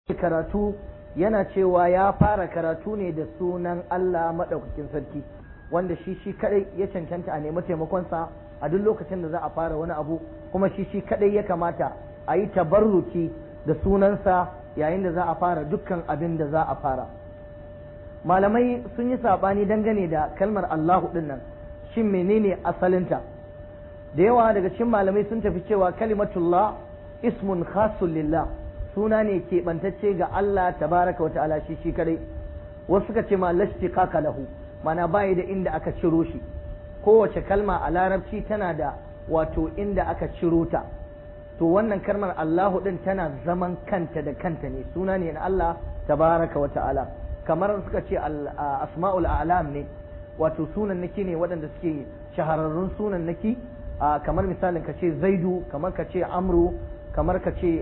karatu yana cewa ya fara karatu ne da sunan Allah maɗaukakin sarki wanda shi kadai ya cancanta a nemi taimakonsa a duk lokacin da za a fara wani abu, kuma shi kadai ya kamata a yi tabarruki da sunansa yayin da za a fara dukkan abin da za a fara. Malamai sun yi saɓani dangane da kalmar Allahu ɗin nan, shin menene asalinta? Da yawa daga cikin malamai sun tafi cewa kalimatullah ismun khasun lillah, suna ne keɓantacce ga Allah tabaraka wa ta'ala shi kadai. Wasu suka ce ma lashtiqaqa lahu, mana bayi da inda aka ciro shi. Kowace kalma a larabci tana da wato inda aka ciro ta. To wannan kalmar Allahu din tana zaman kanta da kanta ne, suna ne na Allah tabaraka wa ta'ala. Kamar suka ce asma'ul a'lam ne, wato sunan naki ne waɗanda suke shahararrun sunan naki, kamar misalin ka ce Zaidu, kamar ka ce Amru, kamar ka ce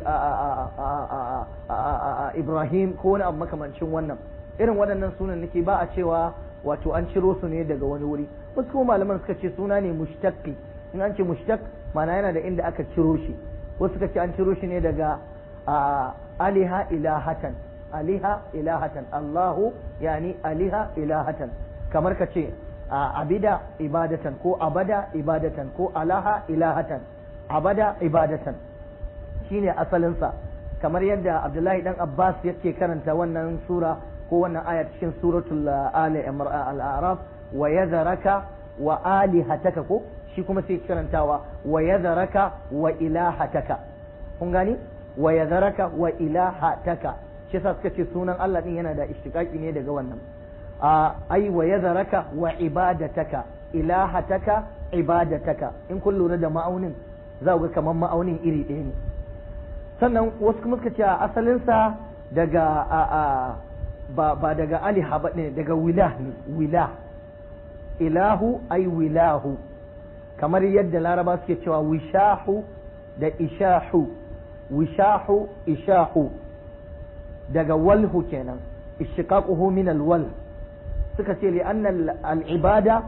Ibrahim ko wani abu makamancin wannan. Irin waɗannan sunan nake ba a cewa wato an ciro su ne daga wani wuri. Wasu kuma malaman suka ce suna ne mushtaqi, in an ce mushtaq mana yana da inda aka ciro shi. Wasu suka ce an ciro shi ne daga aliha ilahatan, aliha ilahatan, Allahu yani aliha ilahatan. Kamar ka ce abida ibadatan ko abada ibadatan ko alaha ilahatan, abada ibadatan. Shine asalinsa, kamar yadda Abdullahi dan Abbas yake karanta wannan sura ko wannan aya cikin suratul al-A'raf, wa yadharaka wa alihataka, ko shi kuma sai karantawa wa yadharaka wa ilahataka. Kun gani? Wa yadharaka wa ilahataka, shi yasa suka ce sunan Allah din yana da ishtiqaqi ne daga wannan. Ai wa yadharaka wa ibadataka, ilahataka ibadataka. In kun lura da ma'aunin za ku ga kamar ma'aunin iri ɗaya ne. Sannan wasu kuma suka ce asalinsa daga ba daga aliha ba ne, daga wilah ne, wilah. Ilahu ai wilahu, kamar yadda laraba suke cewa wishahu da ishahu, wishahu ishahu daga walhu kenan, ishtiqaquhu min alwal. suka ce li anna al-ibada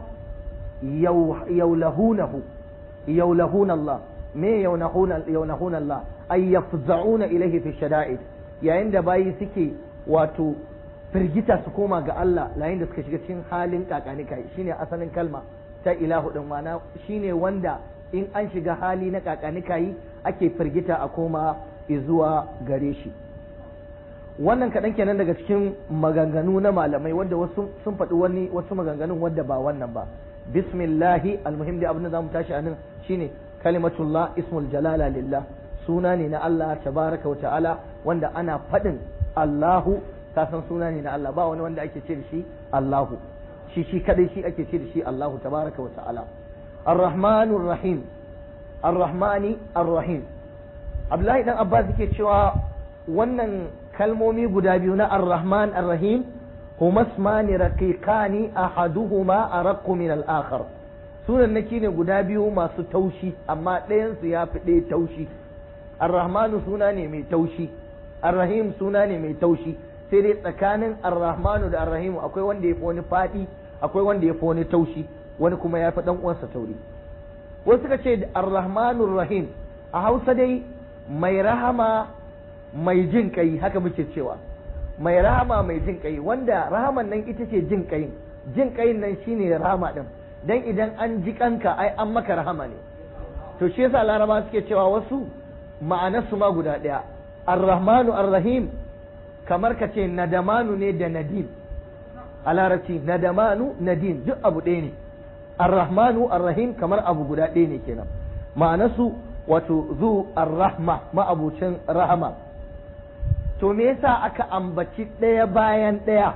yawlahunahu, yawlahuna Allah. Me yaunahuna Allah ay yafza'una ilayhi fi shada'id, yayin da bayi suke wato firgita su koma ga Allah yayin da suka shiga cikin halin kakanikai. Shine asalin kalma ta ilahu din, mana shine wanda in an shiga hali na kakanikai ake firgita a koma zuwa gare shi. Wannan kaɗan kenan daga cikin maganganu na malamai, wanda wasu sun faɗi wasu maganganun wadda ba wannan ba. Bismillahi, almuhim da abin da zamu tashi anan shine kalimatullah ismul jalala lillah, suna ne na Allah tabaraka wa ta'ala, wanda ana faɗin Allahu, ka san suna ne na Allah, ba wani wanda ake ce da shi Allahu, shi kadai shi ake ce da shi Allahu tabaraka wa ta'ala. Ar-Rahmanur Rahim, Ar-Rahmani Ar-Rahim. Abdullahi dan Abbas yake cewa wannan kalmomi guda biyu na Ar-Rahman Ar-Rahim huma ismani raqiqani ahaduhuma araqqu min al-akhar. Sunan naki ne guda biyu masu taushi, amma ɗayansu ya fi ɗaya taushi. Ar-Rahmanu suna ne mai taushi, Ar-Rahim suna ne mai taushi, sai dai tsakanin Ar-Rahmanu da Ar-Rahimu akwai wanda ya fi wani faɗi, akwai wanda ya fi wani taushi, wani kuma ya fi ɗan uwansa tauri. Wasu suka ce Ar-Rahmanu Rahim a Hausa dai mai rahama mai jin kai, haka muke cewa mai rahama mai jin kai, wanda rahaman nan ita ce jin kayin nan shine rahama din. Dan idan an ji kanka ai an maka rahama ne. To shi yasa laraba suke cewa wasu ma'anarsu ma guda ɗaya. Ar-Rahmanu Ar-Rahim kamar ka ce nadamanu ne da nadim a larabci, nadamanu nadim duk abu ɗaya ne. Ar-Rahmanu Ar-Rahim kamar abu guda ɗaya ne kenan. Ma'anarsu wato zu ar-rahma, ma'abucin rahama. To me yasa aka ambaci ɗaya bayan ɗaya?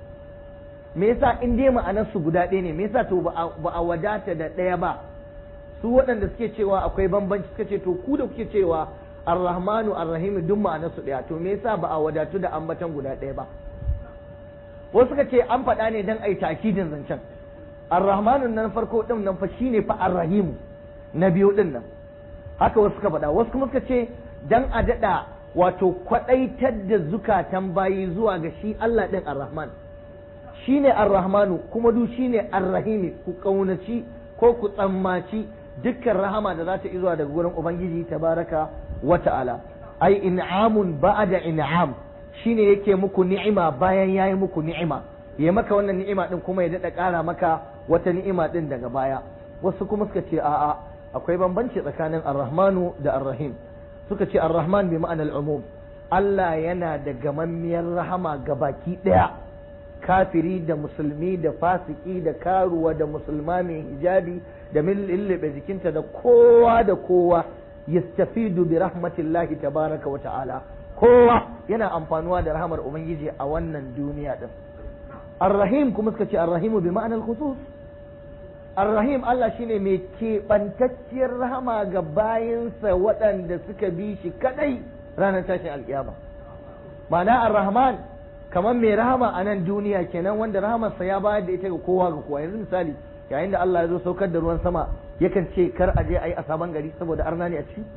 Me yasa in dai ma'anarsu guda ɗaya ne, me yasa to ba a wadata da ɗaya ba? Su waɗanda suke cewa akwai bambanci suka ce to ku da kuke cewa Ar-Rahmanu Ar-Rahim duk ma'anarsu ɗaya, to me yasa ba a wadatu da ambatan guda ɗaya ba? Wasu suka ce an faɗa ne dan ai takidin zancen. Ar-Rahmanu nan farko ɗin nan fa shine fa Ar-Rahimu na biyu ɗin nan. Haka wasu suka faɗa, wasu kuma suka ce dan a daɗa wato kwaɗaitar da zukatan bayi zuwa ga shi Allah ɗin Ar-Rahman. Shine Ar-Rahmanu kuma du shine Ar-Rahimi, ku kaunaci ko ku tsammaci dukkan rahama da za ta izuwa daga gurin Ubangiji tabaraka wa ta'ala. Ai in'amun ba'da in'am, shine yake muku ni'ima bayan yayi muku ni'ima, ya maka wannan ni'ima din kuma ya dada ƙara maka wata ni'ima din daga baya. Wasu kuma suka ce a'a, akwai bambanci tsakanin ar-rahmanu da ar-rahim. Suka ce ar-rahman bi ma'anar umum, Allah yana da gamammiyar rahama ga baki ɗaya, kafiri da musulmi da fasiki da karuwa da musulma mai hijabi da lullube jikinta da kowa da kowa, yastafidu bi rahmatillahi tabaraka wa ta'ala, kowa yana amfanuwa da rahamar ubangiji a wannan duniya din. Ar-rahim kuma suka ce ar-rahimu bi ma'anar khusus, ar-rahim Allah shine mai keɓantacciyar rahama ga bayinsa waɗanda suka bi shi kadai ranar tashin alkiyama. Ma'ana ar-rahman kamar mai rahama a nan duniya kenan, wanda rahamarsa ya bayar da ita ga kowa ga kowa. Yanzu misali, yayin da Allah ya zo saukar da ruwan sama yakan ce kar a je a yi a sabon gari saboda arna ne a ciki,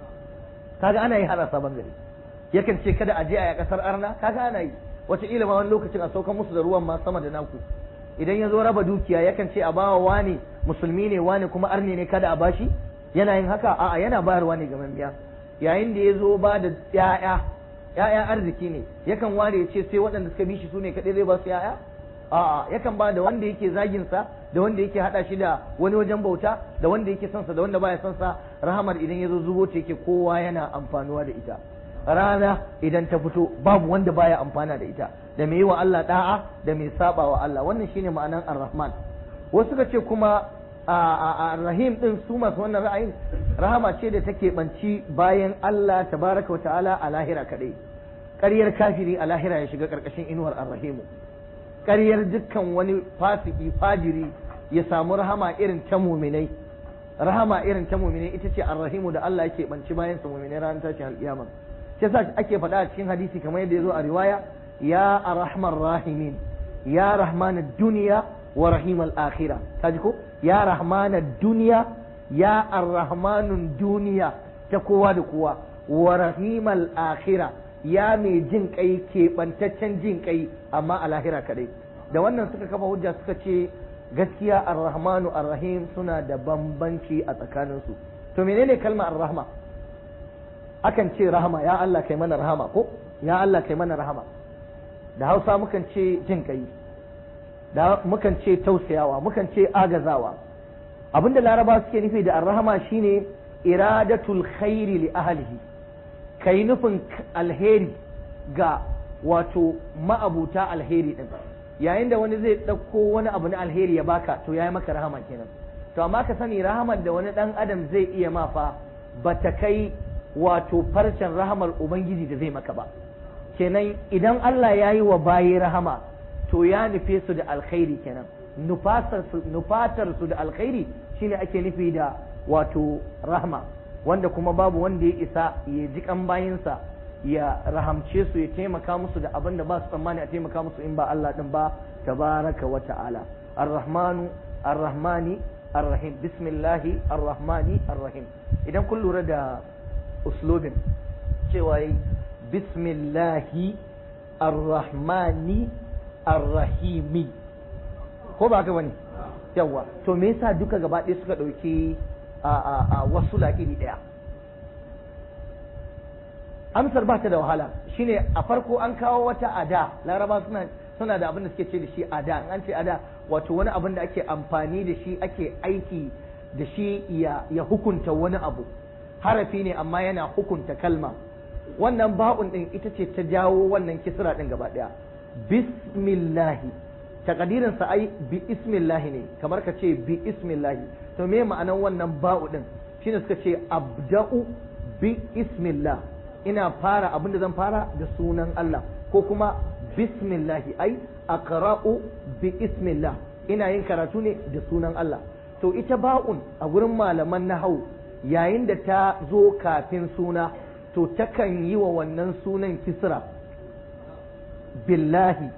kaga ana yi har a sabon gari. Yakan ce kada a je a yi a kasar arna, kaga ana yi. Wace ilima wani lokacin a saukar musu da ruwan ma sama da naku. Idan ya zo raba dukiya yakan ce a bawa wani musulmi ne wani kuma arne ne kada a bashi, yana yin haka? A'a, yana bayarwa ne ga mamiya. Yayin da ya zo ba da ‘ya'ya arziki ne, yakan ware ya ce sai waɗanda suka bi shi su ne kaɗai zai ba su ‘ya'ya? A'a, yakan ba da wanda yake zaginsa, da wanda yake haɗa shi da wani wajen bauta, da wanda yake sonsa, da wanda baya sonsa. Rahamar idan ya zo zubo ce yake kowa yana amfanuwa da ita. Rana idan ta fito babu wanda baya amfana da ita, da mai yi wa Allah da'a da mai saba wa Allah. Wannan shine ma'anan ar-rahman. Wasu suka ce kuma ar-rahim din su masu wannan ra'ayin, rahama ce da take banci bayan Allah tabaraka wa ta'ala a lahira kadai. Ƙaryar kafiri a lahira ya shiga ƙarƙashin inuwar ar-rahimu. Ƙaryar dukkan wani fasiki fajiri ya samu rahama irin ta muminai. Rahama irin ta muminai ita ce ar-rahimu da Allah yake banci bayan sa muminai ranar tashin alƙiyama. Sai sa ake faɗa a cikin hadisi kamar yadda ya zo a riwaya, ya arhamar rahimin, ya rahmanad duniya wa rahimal akhirah. Kaji ko? Ya rahmanad duniya, ya arrahmanun duniya ta kowa da kowa, wa rahimal akhirah, ya mai jin kai keɓantaccen jin kai amma a lahira kadai. Da wannan suka kafa hujja suka ce gaskiya ar-rahmanu ar-rahim suna da bambanci a tsakaninsu. To menene kalmar ar-rahma? Akan ce rahama, ya Allah kai mana rahama, ko ya Allah kai mana rahama. Da Hausa mukan ce jin kai, da mukan ce tausayawa, mukan ce agazawa. Abinda Laraba suke nufi da ar-rahama shine iradatul khairi li ahlihi, kai nufin alheri ga wato ma'abuta alheri din. Yayin da wani zai ɗauko wani abu na alheri ya baka, to yayi maka rahama kenan. To amma ka sani rahamar da wani ɗan adam zai iya mafa bata kai wato farcen rahamar Ubangiji da zai maka ba. Kenan idan Allah ya yi wa bayi rahama, to ya nufe su da alkhairi kenan. Nufatar su da alkhairi shine ake nufi da wato rahama, wanda kuma babu wanda ya isa ya ji kan bayinsa ya rahamce su ya taimaka musu da abin da ba su tsammani a taimaka musu in ba Allah din ba tabaraka wa ta'ala. Ar-Rahmanu Ar-Rahmani Ar-Rahim, bismillahi Ar-Rahmani Ar-Rahim. Idan kun lura da uslubin cewa yi bismillahi Ar-Rahmani Ar-Rahimi, ko ba haka bane? Yawa, to me yasa duka gaba ɗaya suka ɗauki a wasu iri ɗaya? Amsar ba ta da wahala, shine a farko an kawo wata ada. Laraba suna da abin da suke ce da shi ada. An ce ada wato wani abin da ake amfani da shi, ake aiki da shi ya hukunta wani abu. Harafi ne amma yana hukunta kalma. Wannan ba'un din ita ce ta jawo wannan kisra din gaba daya. Bismillahi, takadirin sa ai bi ismillahi ne, kamar ka ce bi ismillahi. To me ma'anan wannan ba'u din? Shine suka ce abda'u bi ismillah, ina fara abin da zan fara da sunan Allah, ko kuma bismillahi ai aqra'u bi ismillah, ina yin karatu ne da sunan Allah. To ita ba'un a gurin malaman nahau yayin da ta zo kafin suna, to takan yi wa wannan sunan kisra. Billahi,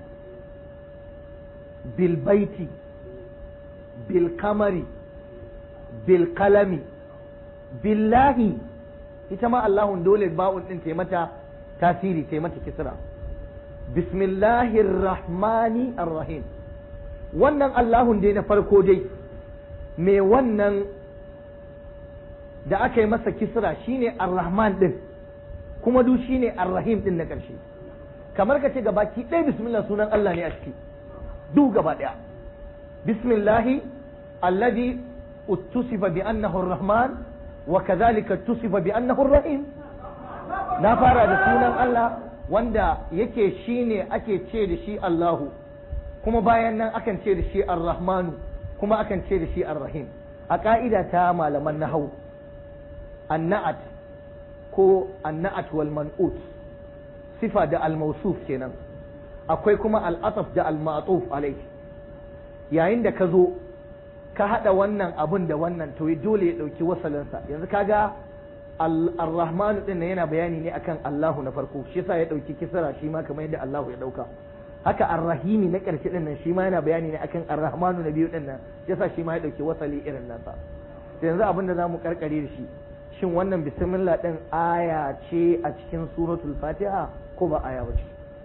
bilbaiti, bilkamari, bilkalami. Billahi ita ma Allahun dole ba'un din ta mata tasiri, ta mata kisra. Bismillahir rahmani ar-rahim, wannan Allahun dai na farko dai me wannan da aka yi masa kisra shine ar-rahman din, kuma du shine ar-rahim din na ƙarshe. kamar ka ce gabaki ɗaya bismillah sunan Allah ne a ciki duk gaba ɗaya bismillahi alladhi uttusifa bi annahu ar-rahman wa kadhalika uttusifa bi annahu ar-rahim na fara da sunan Allah wanda yake shine ake ce da shi Allahu kuma bayan nan akan ce da shi ar-rahmanu kuma akan ce da shi ar-rahim a ka'ida ta malaman nahwu anna'at ko anna'at wal man'ut sifa da al-mawsuf kenan akwai kuma al-ataf da al-ma'tuf alayhi yayin da ka zo ka hada wannan abun da wannan to dole ya dauki wasalinsa yanzu kaga ar-rahmanu din yana bayani ne akan Allahu na farko shi yasa ya dauki kisra shi ma kamar yadda Allahu ya dauka haka ar-rahimi na karshe din nan shi ma yana bayani ne akan ar-rahmanu na biyu din nan shi yasa shi ma ya dauki wasali irin nasa yanzu abin da zamu karkare da shi shin wannan bismillah din aya ce a cikin suratul fatiha ko ba aya ba ce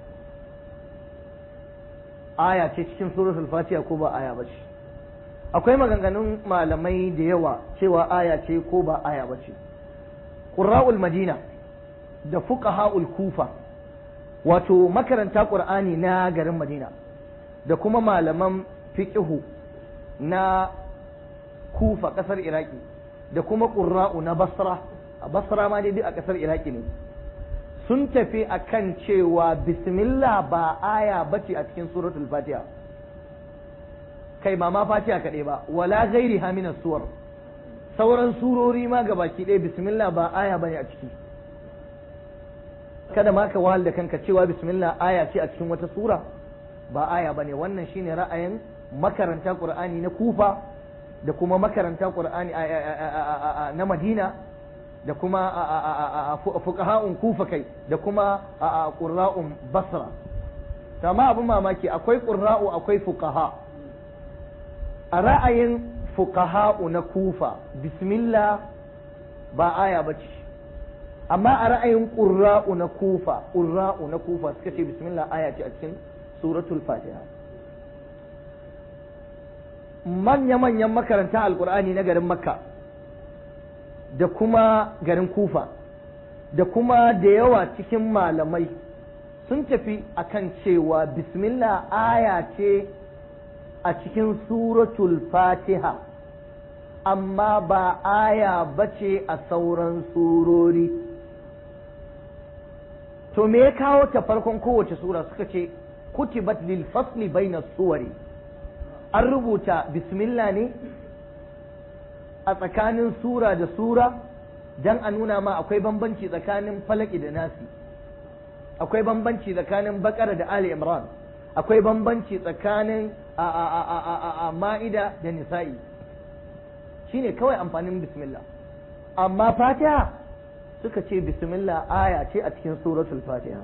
aya ce cikin suratul fatiha ko ba aya ba ce akwai maganganun malamai da yawa cewa aya ce ko ba aya ba ce qurra'ul madina da fuqaha'ul kufa wato makaranta qur'ani na garin madina da kuma malaman fiqhu na kufa kasar iraki da kuma qurra'u na basra a basra ma dai a kasar iraki ne sun tafi akan cewa bismillah ba aya bace a cikin suratul fatiha kai ba ma fatiha kaɗai ba wala ghairiha min as-suwar sauran surori ma gabaki ɗaya bismillah ba aya bane a ciki kada ma ka wahal da kanka cewa bismillah aya ce a cikin wata sura ba aya bane wannan shine ra'ayin makaranta qur'ani na kufa da kuma makaranta qur'ani na madina da kuma fuqaha'un kufa kai da kuma qurra'un basra amma abin mamaki akwai qurra'u akwai fuqaha a ra'ayin fuqaha'u na kufa bismillah ba aya bace amma a ra'ayin qurra'u na kufa suka ce bismillah aya ce a cikin suratul fatiha manya-manyan makaranta alkur'ani na garin makka da kuma garin kufa da kuma da yawa cikin malamai sun tafi akan cewa bismillah aya ce a cikin suratul fatiha amma ba aya bace a sauran surori to me ya kawo ta farkon kowace sura suka ce kutibat lil fasli bayna suwari an rubuta bismillah ne a tsakanin sura da sura dan a nuna ma akwai bambanci tsakanin falaki da nasi akwai bambanci tsakanin bakara da ali imran akwai bambanci tsakanin ma'ida da nisa'i shine kawai amfanin bismillah amma fatiha suka ce bismillah aya ce a cikin suratul fatiha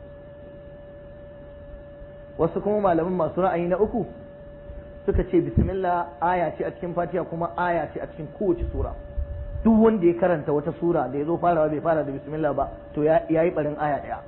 wasu kuma malaman masu ra'ayi na uku suka ce bismillah aya ce a cikin fatiha kuma aya ce a cikin kowace sura duk wanda ya karanta wata sura da ya zo farawa bai fara da bismillah ba to ya yi barin aya daya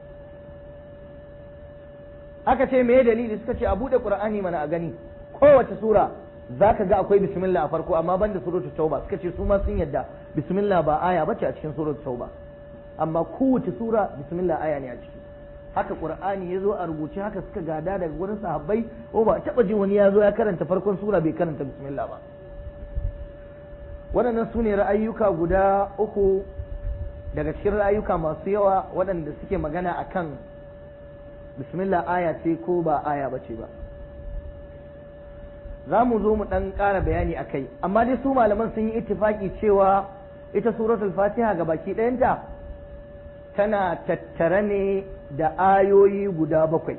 aka ce me dalili suka ce a bude qur'ani mana a gani kowace sura zaka ga akwai bismillah a farko amma banda suratul tauba suka ce su ma sun yadda bismillah ba aya bace a cikin suratul tauba amma kowace sura bismillah aya ne a ciki haka qur'ani yazo a rubuce haka suka gada daga gurin sahabbai ko ba taba jin wani yazo ya karanta farkon sura bai karanta bismillah ba waɗannan su ne ra'ayyuka guda uku daga cikin ra'ayyuka masu yawa waɗanda suke magana akan bismillah aya ce ko ba aya bace ba za mu zo mu ɗan ƙara bayani a kai amma dai su malaman sun yi ittifaki cewa ita suratul fatiha ga baki ɗayanta tana tattare ne da ayoyi guda 7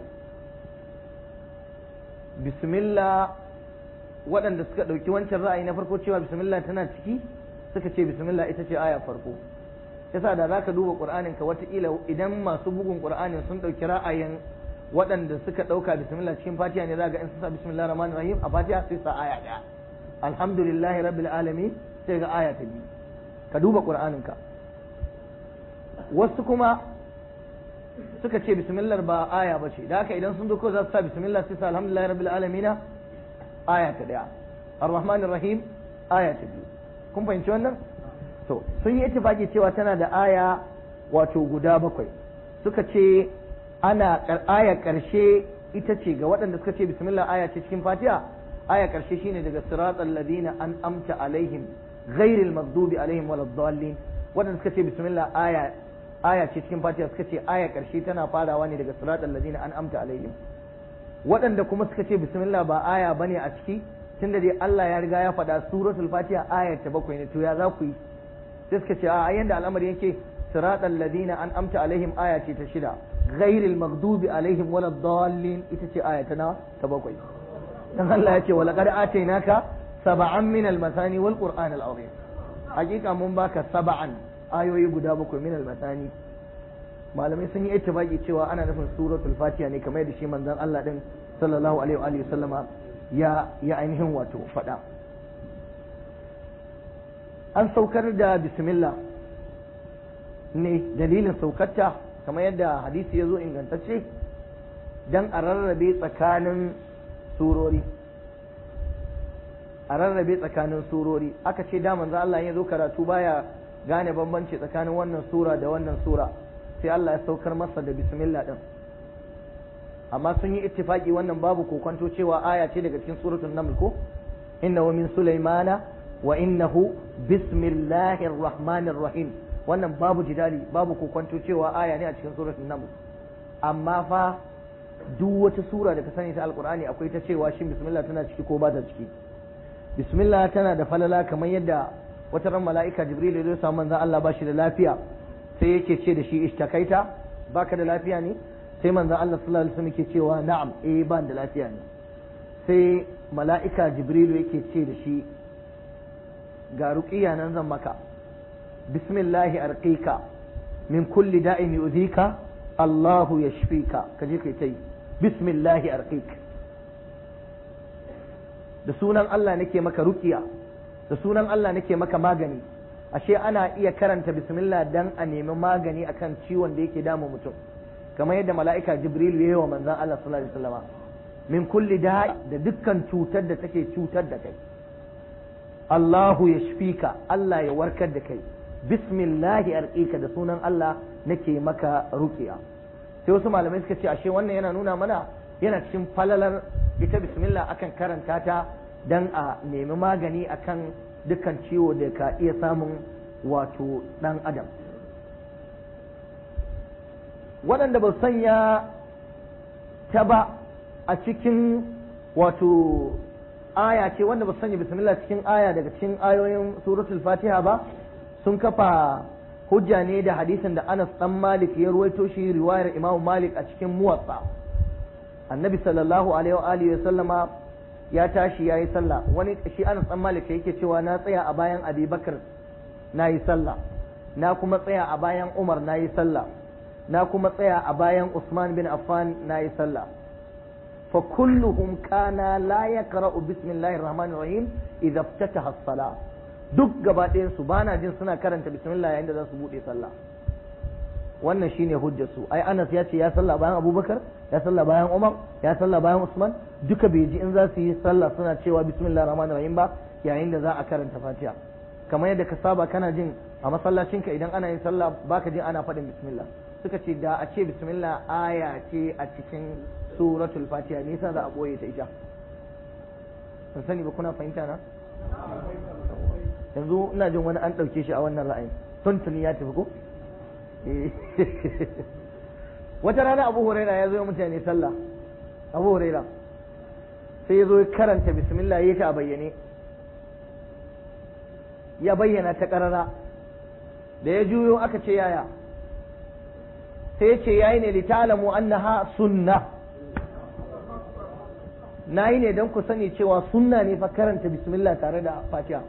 bismillah waɗanda suka ɗauki wancan ra'ayi na farko cewa bismillah tana ciki suka ce bismillah ita ce aya farko yasa da za ka duba ƙur'anin ka wataƙila idan masu bugun ƙur'anin sun ɗauki ra'ayin waɗanda suka ɗauka bismillah cikin fatiha ne za ga in sun sa bismillah rahman rahim a fatiha sai sa aya ɗaya alhamdulillahi rabbil alamin sai ga aya ta biyu ka duba ƙur'anin ka wasu kuma suka ce bismillah ba aya ba ce da haka idan sun zo ko za su sa bismillah sai sa alhamdulillahi rabbil alamin aya ta ɗaya ar-rahman rahim aya ta biyu kun fahimci wannan to sun yi ittifaki cewa tana da aya wato guda 7 suka ce aya karshe ita ce ga waɗanda suka ce bismillah aya ce cikin fatiha, aya karshe shine daga siratal ladina an'amta alaihim ghairil maghdubi alaihim waladdallin. waɗanda suka ce bismillah aya ce cikin fatiha suka ce aya karshe tana farawa ne daga siratal ladina an'amta alaihim. waɗanda kuma suka ce bismillah ba aya bane a ciki, tunda dai Allah ya riga ya faɗa suratul fatiha aya ta 7 ne, to ya za ku yi? sai suka ce a yanda al'amari yake siratal ladina an'amta alaihim aya ce ta 6, ghairil maghdubi alaihim waladdallin ita ce aya ta 7. dan Allah ya ce wa laqad atainaka sab'an min al-masani wal qur'an al-azim, hakika mun baka sab'an ayoyi guda 7 min al-masani. malamai sun yi ittifaqi cewa ana nufin suratul fatiha ne, kamar yadda shi manzon Allah din sallallahu alaihi wa sallama ya ainihin wato faɗa. an saukar da bismillah ne, dalilin saukarta kamar yadda hadisi ya zo ingantacce, dan a rarrabe tsakanin surori, aka ce da manzo Allah ya zo karatu baya gane bambanci tsakanin wannan sura da wannan sura, sai Allah ya saukar masa da bismillah din. amma sun yi ittifaki wannan babu kokonto cewa aya ce daga cikin suratul naml ko innahu min sulaimana wa innahu bismillahir rahmanir rahim, wannan babu jidali, babu kokonto cewa aya ne a cikin suratul naml. amma fa duk wata sura da ka sani ta alqur'ani akwai ta cewa shin bismillah tana ciki ko ba ta ciki. bismillah tana da falala kamar yadda wata ran mala'ika jibril ya zo samu manzon Allah ba shi da lafiya, sai yake ce da shi ishtakaita, baka da lafiya ne? sai manzon Allah sallallahu alaihi wasallam yake cewa na'am, ban da lafiya ne. sai mala'ika jibril yake ce da shi ga ruqiya nan zan maka, bismillahi arqika min kulli da'in yu'dhika Allahu yashfika, kaje kai tai bismillahi arqik, da sunan Allah nake maka ruqiya, da sunan Allah nake maka magani. ashe ana iya karanta bismillah dan a nemi magani akan ciwon da yake damu mutum, kamar yadda mala'ika jibril ya yi wa manzon Allah sallallahu alaihi wasallam min kulli da'i, da dukkan cutar da take cutar da kai. Allahu yashfika, Allah ya warkar da kai. bismillahi arqika, da sunan Allah nake maka ruqiya. sai wasu malamai suka ce ashe wannan yana nuna mana yana cikin falalar ita bismillah, akan karanta ta dan a nemi magani akan dukkan ciwo da ka iya samun wato dan adam. waɗanda ba sanya ta ba a cikin wato aya ce, wanda ba sanya bismillah cikin aya daga cikin ayoyin suratul fatiha ba, sun kafa hujja ne da hadisin da Anas dan Malik ya ruwaito shi, riwayar Imam Malik a cikin Muwatta. Annabi sallallahu alaihi wa alihi wa sallama ya tashi yayi sallah, wani shi Anas dan Malik yake cewa na tsaya a bayan Abi Bakar nayi sallah, na kuma tsaya a bayan Umar nayi sallah, na kuma tsaya a bayan Usman bin Affan nayi sallah. fa kulluhum kana la yaqra'u bismillahir rahmanir rahim idza iftataha as-salah, duk gaba ɗayan su bana jin suna karanta bismillah yayin da za su bude sallah. wannan shine hujjar su. ai Anas ya ce ya sallah bayan Abubakar, ya sallah bayan Umar, ya sallah bayan Usman, duka bai ji in za su yi sallah suna cewa bismillahir rahmanir rahim ba yayin da za a karanta Fatiha. kamar yadda ka saba kana jin a masallacinka idan ana yin sallah baka jin ana faɗin bismillah. suka ce da a ce bismillah aya ce a cikin suratul Fatiha, ne yasa za a boye ta ita? ban sani ba, kuna fahimta na? yanzu ina jin wani an ɗauke shi a wannan ra'ayin, tuntuni ya tafi ko? wata rana Abu Huraira ya zo mutane sallah, Abu Huraira sai ya zo ya karanta bismillah ya ta bayyane, ya bayyana ta karara. da ya juyo aka ce yaya, sai ya ce yayi ne litalamu annaha sunna, nayi ne don ku sani cewa sunna ne fa karanta bismillah tare da Fatiha.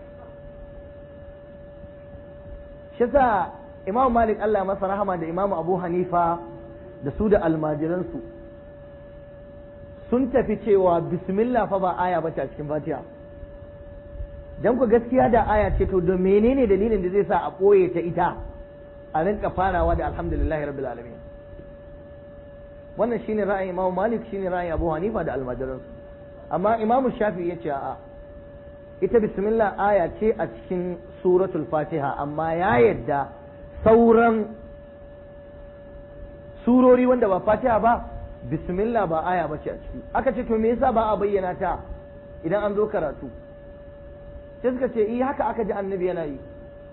shi sa Imam Malik Allah masa rahama da Imam Abu Hanifa da su da almajiransu sun tafi cewa bismillah fa ba aya bace a cikin Fatiha. dan ku gaskiya da aya ce, to da menene dalilin da zai sa a ɓoye ta ita a rinka farawa da alhamdulillahi rabbil alamin? wannan shine ra'ayin Imam Malik, shine ra'ayin Abu Hanifa da almajiransu. amma Imam Shafi'i ya ce a'a, ita bismillah aya ce a cikin suratul Fatiha, amma ya yadda sauran surori wanda ba fatiha ba bismillah ba aya bace a ciki. Aka ce to me yasa ba a bayyana ta idan an zo karatu? Sai suka ce haka aka ji annabi yana yi,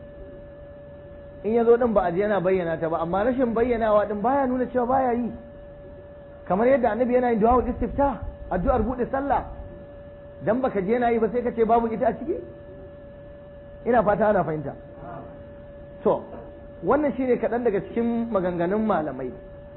in ya zo din ba a ji yana bayyana ta ba, amma rashin bayyanawa din baya nuna cewa baya yi, kamar yadda annabi yana yin du'a istifta, addu'ar bude sallah, dan baka je yana yi ba sai ka ce babu ita a ciki. Ina fata ana fahimta. To wannan shine kaɗan daga cikin maganganun malamai.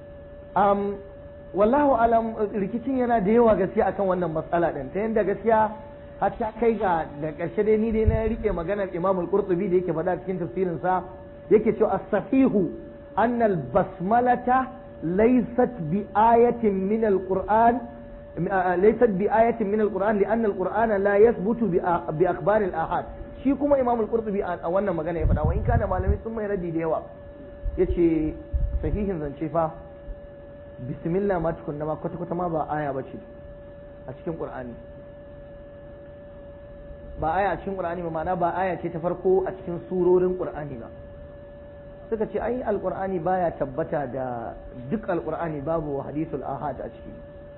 Wallahu alam, rikicin yana da yawa gaskiya akan wannan matsala din, ta yanda gaskiya har ta kai ga da ƙarshe dai ni dai na rike maganar Imam al-Qurtubi da yake faɗa cikin tafsirin sa, yake cewa as-sahihu anna al-basmalata laysat bi ayatin min al-Qur'an, laysat bi ayatin min al-Qur'an li'anna al-Qur'ana la yathbutu bi akhbar al-ahad. Shi kuma Imam al-Qurtubi a wannan magana ya faɗa, wa in kana malamai sun mai radi da yawa, yace sahihin zance fa bismillah ma tukunna ma kwata-kwata ma ba aya bace a cikin Qur'ani, ba aya a cikin Qur'ani ba, ma'ana ba aya ce ta farko a cikin surorin Qur'ani ba. Suka ce ai al-Qur'ani baya tabbata da duk al-Qur'ani babu hadithul ahad a ciki.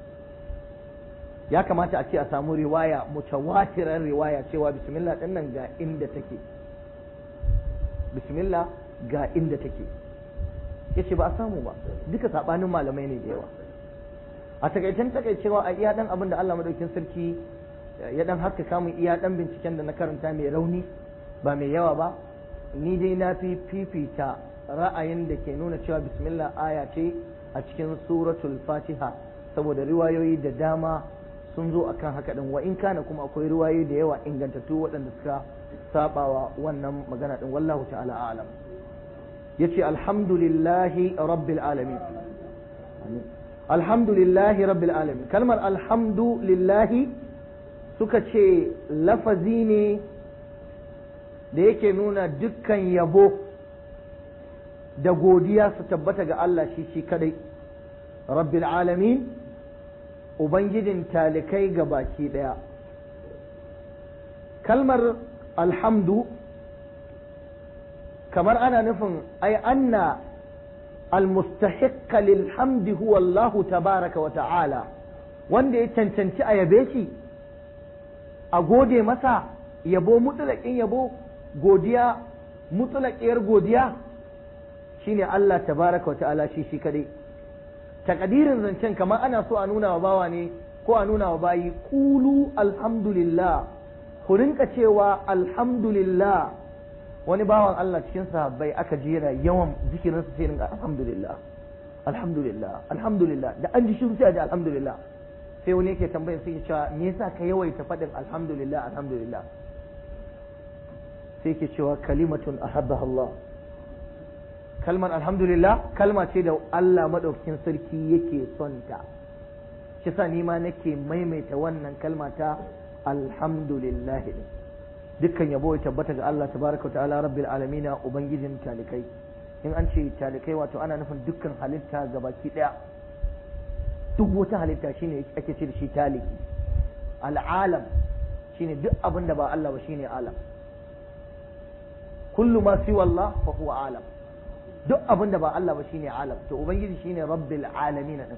Ya kamata a ce a samu riwaya mutawatirar riwaya cewa bismillah din nan ga inda take, bismillah ga inda take. Yace ba a samu ba, duka sabanin malamai ne da yawa. A takaicewa a iya dan abin da Allah madaukin sarki ya dan haka kamun iya dan binciken da na karanta mai rauni ba mai yawa ba, ni dai na fi fifita ra'ayin da ke nuna cewa bismillah aya ce a cikin suratul fatiha, saboda riwayoyi da dama sun zo akan haka din, wa in kana kuma akwai riwayoyi da yawa ingantattu waɗanda suka sabawa wannan magana din, wallahu ta'ala a'lam. Yace alhamdulillahi rabbil alamin, alhamdulillahi rabbil alamin. Kalmar alhamdulillahi suka ce lafazi ne da yake nuna dukkan yabo da godiya su tabbata ga Allah shi kadai, rabbil alamin, ubangijin talikai ga baki daya. Kalmar alhamdu kamar ana nufin ai anna almustahiqqa lilhamdi huwa Allah tabaraka wa ta'ala, wanda ya cancanci a yabe shi, a gode masa, yabo mutlaqin yabo, godiya mutlaqiyar godiya shine Allah tabaraka wa ta'ala shi kadai. Takadirin zancen kamar ana so a nuna wa bawa ne ko a nuna wa bayi, qulu alhamdulillah, ku rinka cewa alhamdulillah. Wani bawan Allah cikin sahabbai aka jera yawan zikirinsa sai rinka alhamdulillah alhamdulillah alhamdulillah, da an ji shiru sai a ji alhamdulillah. Sai wani yake tambayar sai ya ce me yasa ka yawaita faɗin alhamdulillah alhamdulillah? Sai yake cewa kalimatun ahabbaha Allah, kalmar alhamdulillah kalma ce da Allah madaukakin sarki yake son ta, shi sa ni ma nake maimaita wannan kalma ta alhamdulillah. Dukkan yabo ya tabbata ga Allah tabaraka wa ta'ala rabbil alamin, ubangijin talikai. In an ce talikai wato ana nufin dukkan halitta gabaki daya, duk wata halitta shine ake ce da shi taliki. Al'alam shine duk abin da ba Allah ba shine alam, kullu ma siwa Allah fa huwa alam, duk abin da ba Allah ba shine alam. To ubangiji shine rabbil alamin din.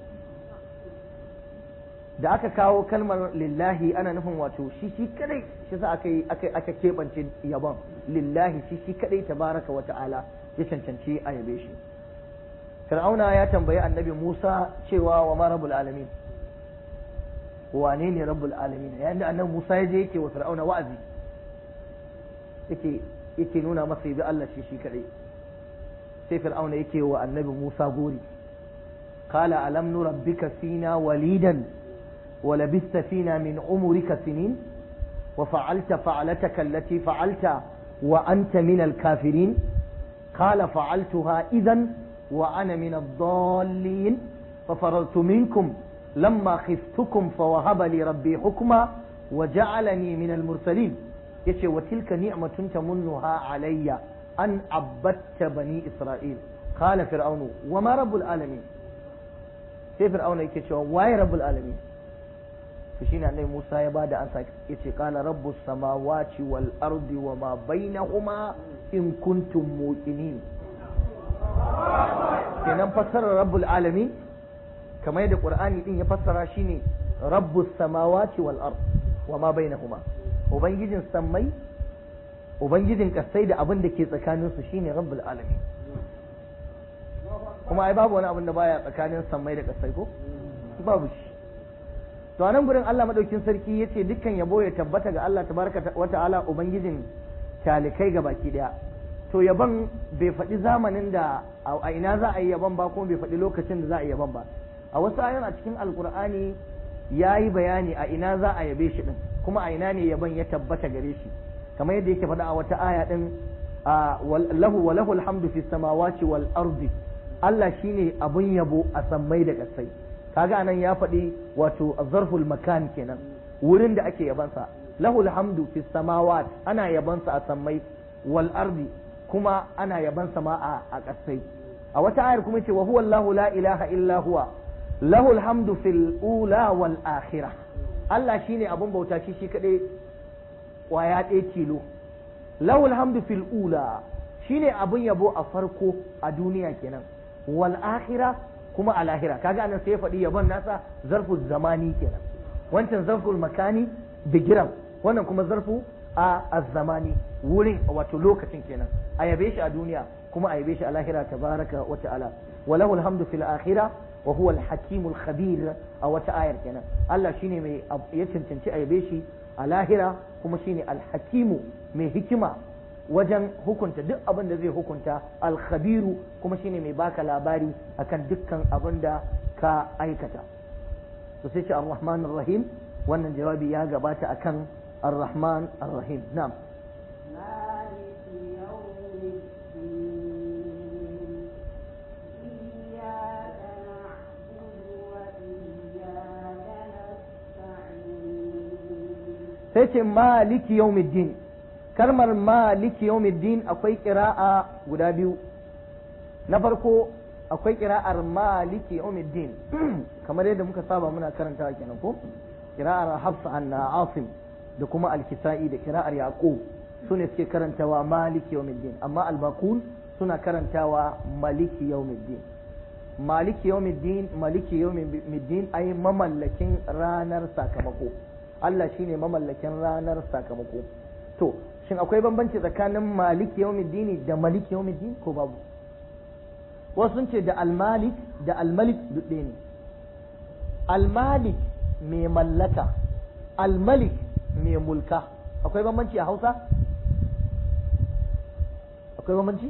Da aka kawo kalmar lillahi ana nufin wato shi kadai, shi sa aka keɓance yabon lillahi, shi kadai tabaraka wa ta'ala ya cancanci a yabe shi. Fir'auna ya tambayi annabi Musa cewa wa ma rabbul alamin, wane ne rabbul alamin? yayin da annabi Musa ya je yake wa Fir'auna wa'azi, yake nuna masa yabi Allah shi kadai. Sai Fir'auna yake wa annabi Musa gori, qala alam nurabbika fina walidan ولبثت فينا من عمرك سنين وفعلت فعلتك التي فعلت وأنت من الكافرين قال فعلتها إذن وأنا من الضالين ففررت منكم لما خفتكم فوهب لي ربي حكما وجعلني من المرسلين. يشي وتلك نعمة تمنها علي أن عبدت بني إسرائيل. قال فرعون وما رب العالمين؟ sai fir'auna yake cewa waye rabbul alamin? to shine annabi Musa ya bada ansa yace qala rabbus samawati wal ardi wama bainahuma in kuntum muqinin. kenan fassarar rabbul alamin kamar yadda qur'ani din ya fassara shine rabbus samawati wal ard wa ma bainahuma, ubangijin sammai ubangijin kasai da abin da ke tsakanin su shine rabbul alamin. kuma ai babu wani abin da baya tsakanin sammai da kasai ko babu shi. to anan gurin Allah madaukin sarki yace dukkan yabo ya tabbata ga Allah tabaraka wa ta'ala ubangijin talikai ga baki daya. to yaban bai faɗi zamanin da a ina za a yi yaban ba kuma bai faɗi lokacin da za a yi yaban ba. a wasu ayoyin a cikin alkur'ani ya yi bayani a ina za a yabe shi din kuma a ina ne yaban ya tabbata gare shi, kamar yadda yake faɗa a wata aya din lahu wa lahu alhamdu fis samawati wal ardi, Allah shine abun yabo a sammai da kasai. kaga anan ya faɗi wato zarful makan kenan, wurin da ake yabansa. lahu alhamdu fis samawat, ana yabansa a sammai, wal ardi kuma ana yabansa ma a kasai. a wata ayar kuma ce wa huwa Allahu la ilaha illa huwa lahu alhamdu fil ula wal akhirah, Allah shine abun bauta shi kadai kwaya ɗaya tilo. lahu alhamdu fil ula shine abun yabo a farko a duniya kenan, wal akhirah kuma a lahira. kaga anan sai ya faɗi yabon nasa zarfu zamani kenan, wancan zarful makani bigiram, wannan kuma zarfu a zamani wurin wato lokacin kenan. a yabe shi a duniya kuma a yabe shi a lahira tabaraka wa ta'ala. wa lahu alhamdu fil akhirah wa huwa al-hakimul khabir a wata ayar kenan. Allah shine mai ya cancanci a yabe shi a lahira kuma shine al-hakimu mai hikima wajen hukunta duk abin da zai hukunta, al-khabiru kuma shine mai baka labari akan dukkan abin da ka aikata. to sai ce ar-rahman ar-rahim, wannan jawabi ya gabata akan ar-rahman ar-rahim. na'am sai ce maliki yawmiddin. kalmar maliki yawmiddin akwai qira'a guda biyu. na farko akwai qira'ar maliki yawmiddin kamar yadda muka saba muna karantawa kenan ko, qira'ar Hafs an Asim da kuma al-Kisa'i da qira'ar Yaqub sune suke karantawa maliki yawmiddin, amma al-Baqul suna karantawa maliki yawmiddin. maliki yawmiddin ai mamallakin ranar sakamako. Allah shine mamallakin ranar sakamako. to shin akwai bambanci tsakanin maliki yawmiddin da maliki yawmiddin ko babu? wasu sun ce da al-malik da al-malik duk ɗaya ne. al-malik mai mallaka, al-malik mai mulka. akwai bambanci a Hausa? akwai bambanci?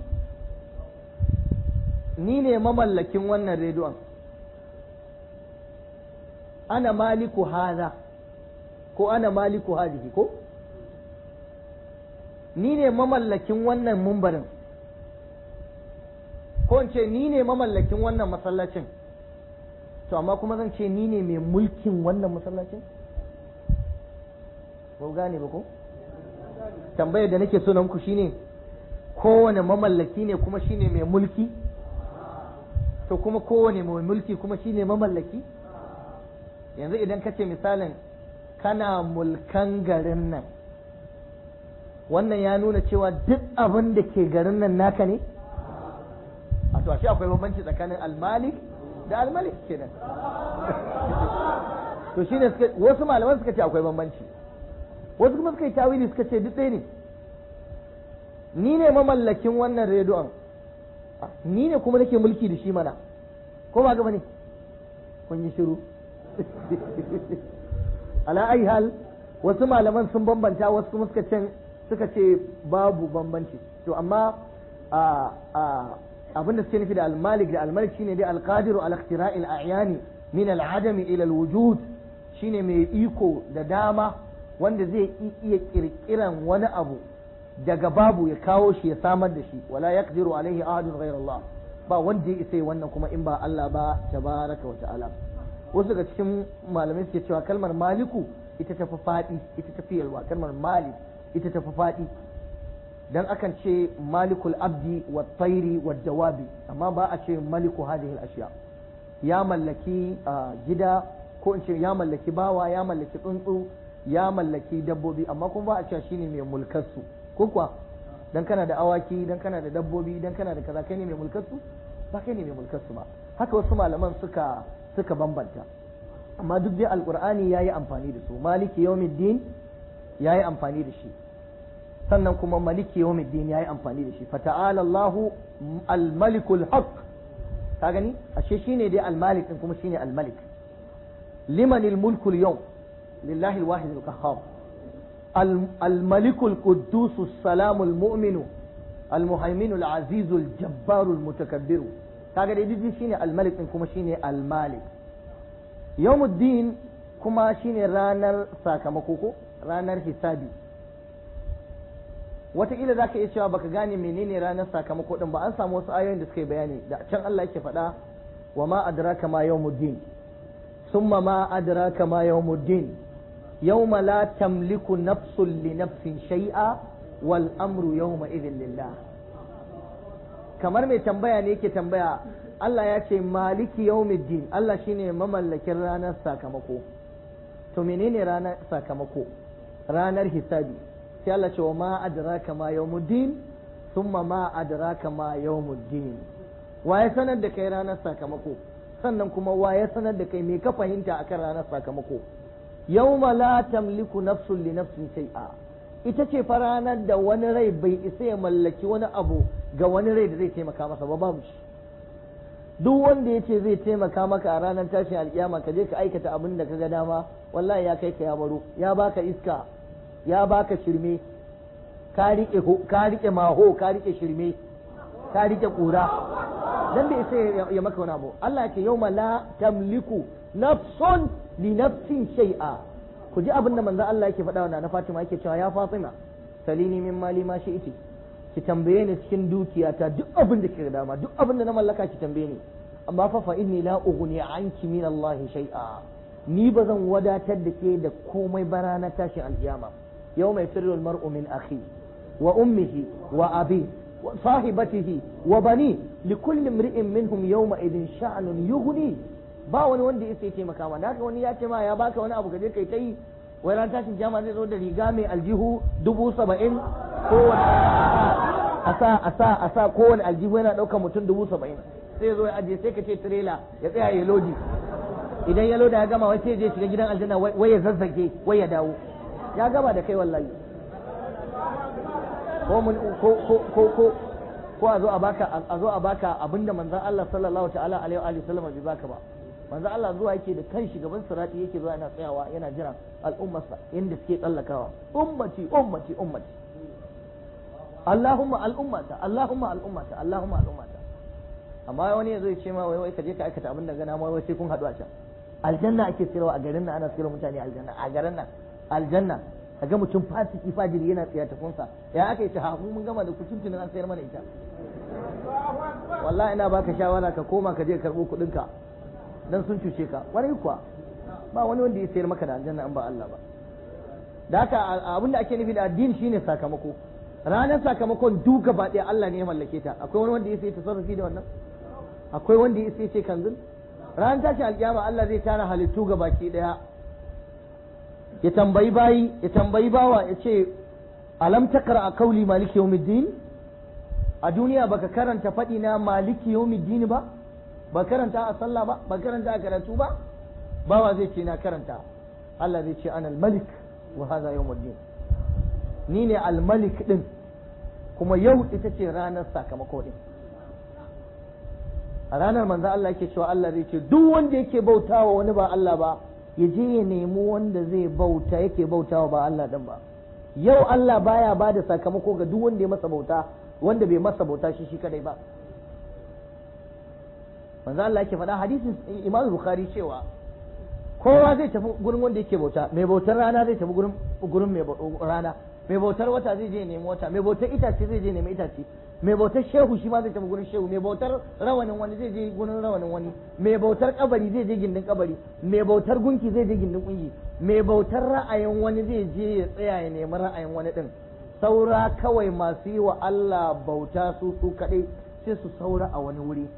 ni ne mamallakin wannan rediyon, ana maliku haza ko ana maliku hadihi ko? ni ne mamallakin wannan mumbarin ko in ce ni ne mamallakin wannan masallacin, to amma kuma zan ce ni ne mai mulkin wannan masallacin? ba gane ba ko? tambayar da nake so na muku shine kowane mamallaki ne kuma shine mai mulki? to kuma kowane mai mulki kuma shine mamallaki? yanzu idan ka ce misalin kana mulkan garin nan, wannan ya nuna cewa duk abin da ke garin nan naka ne? a to ashe akwai bambanci tsakanin almalik da almalik kenan. to shine wasu malaman suka ce akwai bambanci, wasu kuma suka yi tawili suka ce duk ɗaya ne. ni ne mamallakin wannan rediyon, ni ne kuma nake mulki da shi mana, ko ba gaba ne? kun yi shiru. ala ai hal wasu malaman sun bambanta, wasu kuma suka ce babu bambanci. to amma abinda suke nufi da al-malik da al-malik shine dai al-qadiru ala ikhtira'il a'yani min al-adami ila al-wujud, shine mai iko da dama wanda zai iya kirkiran wani abu daga babu ya kawo shi ya samar da shi. wala yaqdiru alaihi ahadun ghayra Allah, ba wanda ya isa wannan kuma in ba Allah ba tabaraka wa ta'ala. wasu daga cikin malamai suke cewa kalmar maliku ita ta fi faɗi, ita ta fi yalwa. kalmar malik ita ta fi faɗi, dan akan ce malikul abdi wa tsairi wa dawabi, amma ba a ce maliku hadhihi al-ashya. ya mallaki gida, ko in ce ya mallaki bawa, ya mallaki tsuntsu, ya mallaki dabbobi, amma kuma ba a cewa shine mai mulkar su. ko kuwa dan kana da awaki, dan kana da dabbobi, dan kana da kaza kai ne mai mulkar su? ba kai ne mai mulkar su ba. Haka wasu malaman suka bambanta, amma duk dai alqur'ani yayi amfani da su. Maliki yawmiddin yayi amfani da shi, sannan kuma maliki yawmiddin yayi amfani da shi. Fata'ala Allahu al-malikul haqq, ka gani ashe shine dai al-malik din kuma shine al-malik. Limanil mulku al-yawm lillahi al-wahid al-qahhar al-malikul quddus as-salam al-mu'min al-muhaymin al-aziz al-jabbar al-mutakabbir. kaga dai duk shine al-malik din kuma shine al-malik. Yawmuddin kuma shine ranar sakamako ko ranar hisabi. Wataƙila za ka iya cewa baka gane menene ranar sakamako din ba, an samu wasu ayoyin da suka yi bayani da can Allah yake faɗa wa ma adraka ma yawmuddin summa ma adraka ma yawmuddin yawma la tamliku nafsun li nafsin shay'a wal amru yawma idhin lillah. Kamar mai tambaya ne yake tambaya, Allah ya ce maliki yawmiddin, Allah shine mamallakin ranar sakamako. To menene ranar sakamako? Ranar hisabi. Sai Allah ce wa ma adraka ma yawmuddin thumma ma adraka ma yawmuddin. Wa ya sanar da kai ranar sakamako? Sannan kuma wa ya sanar da kai me ka fahimta akan ranar sakamako? Yawma la tamliku nafsun li nafsin shay'a. Ita ce fa ranar da wani rai bai isa ya mallaki wani abu ga wani rai da zai taimaka masa ba, babu shi. Duk wanda ya ce zai taimaka maka a ranar tashin alkiyama ka je ka aikata abin da ka ga dama, wallahi ya kai ka ya baro, ya baka iska, ya baka shirme, ka rike maho, ka rike shirme, ka rike kura, dan bai sai ya maka wani abu. Allah ya ce yawma la tamliku nafsun li nafsin shay'a. Ku ji abin da manzo Allah yake faɗa wa na Fatima, yake cewa ya Fatima salini min mali ma shi'iti, ki tambaye ni cikin dukiyata duk abin da kike dama, duk abin da na mallaka ki tambaye ni, amma fa inni la ughni anki min Allah shay'a. Ni ba zan wadatar da ke da komai ba ranar tashin alkiyama. يوم يفر المرء من أخيه وأمه وأبيه وصاحبته وبنيه لكل امرئ منهم يومئذ شأن يغنيه. ba wani wanda ya sai makama da haka wani ya ce ma ya baka wani abu kaje kai ta yi, wai ran tashin jama'a zai zo da riga mai aljihu 70,000 kowane a sa kowane aljihu yana ɗaukar mutum 70,000 sai zo ya aje, sai ka ce tirela ya tsaya ya lodi, idan ya loda ya gama wai sai je shiga gidan aljanna wai ya zazzage wai ya dawo, ya gaba da kai wallahi. Ko a zo a baka abinda manzon Allah sallallahu ta'ala alaihi wa sallam bai baka ba. Manzon Allah zuwa yake da kanshi gaban sirati yake zuwa yana tsayawa yana jira al'ummarsa inda suke tsallakawa, ummati ummati ummati, Allahumma al'ummata Allahumma al'ummata Allahumma al'ummata. Amma wani yazo ya ce ma wai ka je ka aikata abin da gana ma wai sai kun haɗu a can. Aljanna ake sayarwa a garin nan, ana sayarwa mutane aljanna a garin nan. Aljanna kaga mutum fasiki fajiri yana tsaya tafunsa, ya aka yi ta mun gama da kutuntunin an sayar mana ita. Wallahi ina baka shawara ka koma ka je ka karbo kuɗin ka dan sun cuce ka. Kwarai kuwa ba wani wanda ya sayar maka da aljanna an ba Allah ba. Da haka abin da ake nufi da addini shine sakamako. Ranar sakamakon duk gaba ɗaya Allah ne ya mallake ta. Akwai wani wanda ya sai tasarrufi da wannan? Akwai wanda ya sai ce kanzun? Ranar tashi alkiyama Allah zai tara halittu gabaki ɗaya, ya tambayi bayi, ya tambayi bawa, ya ce alam takra a kauli maliki yawmiddin. A duniya baka karanta faɗi na maliki yawmiddin ba, ba karanta a sallah ba, ba karanta a karatu ba. Bawa zai ce na karanta. Allah zai ce ana al-malik wa hadha yawmuddin, ni ne al-malik din, kuma yau ita ce ranar sakamako din. A ranar manzo Allah yake cewa Allah zai ce duk wanda yake bautawa wani ba Allah ba ya je ya nemi wanda zai bauta yake bautawa ba Allah din ba. Yau Allah baya ba da sakamako ga duk wanda ya masa bauta, wanda bai masa bauta shi kadai ba. Manzo Allah yake faɗa hadisin Imam Bukhari cewa kowa zai tafi gurin wanda yake bauta, mai bautar rana zai tafi gurin mai rana, mai bautar wata zai je nemi wata, mai bautar itace zai je nemi itace, mai bautar shehu shi ma zai tafi gurin shehu, mai bautar rawanin wani zai je gurin rawanin wani, mai bautar kabari zai je gindin kabari, mai bautar gunki zai je gindin kungi, mai bautar ra'ayin wani zai je ya tsaya ya nemi ra'ayin wani din. Saura kawai masu yi wa Allah bauta su kaɗai sai su saura a wani wuri.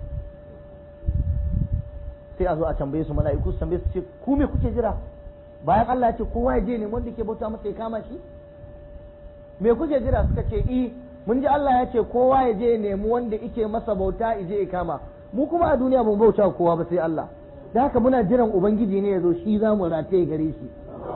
Sai a zo a tambaye su, mala'iku su tambaye su ce ku me kuke jira? Bayan Allah ya ce kowa ya je ne wanda ke bauta masa ya kama shi, me kuke jira? Suka ce mun ji Allah ya ce kowa ya je nemi wanda yake masa bauta ya je ya kama. mu kuma a duniya mun bauta kowa ba sai Allah, da haka muna jiran ubangiji ne ya zo shi za mu rataye gare shi.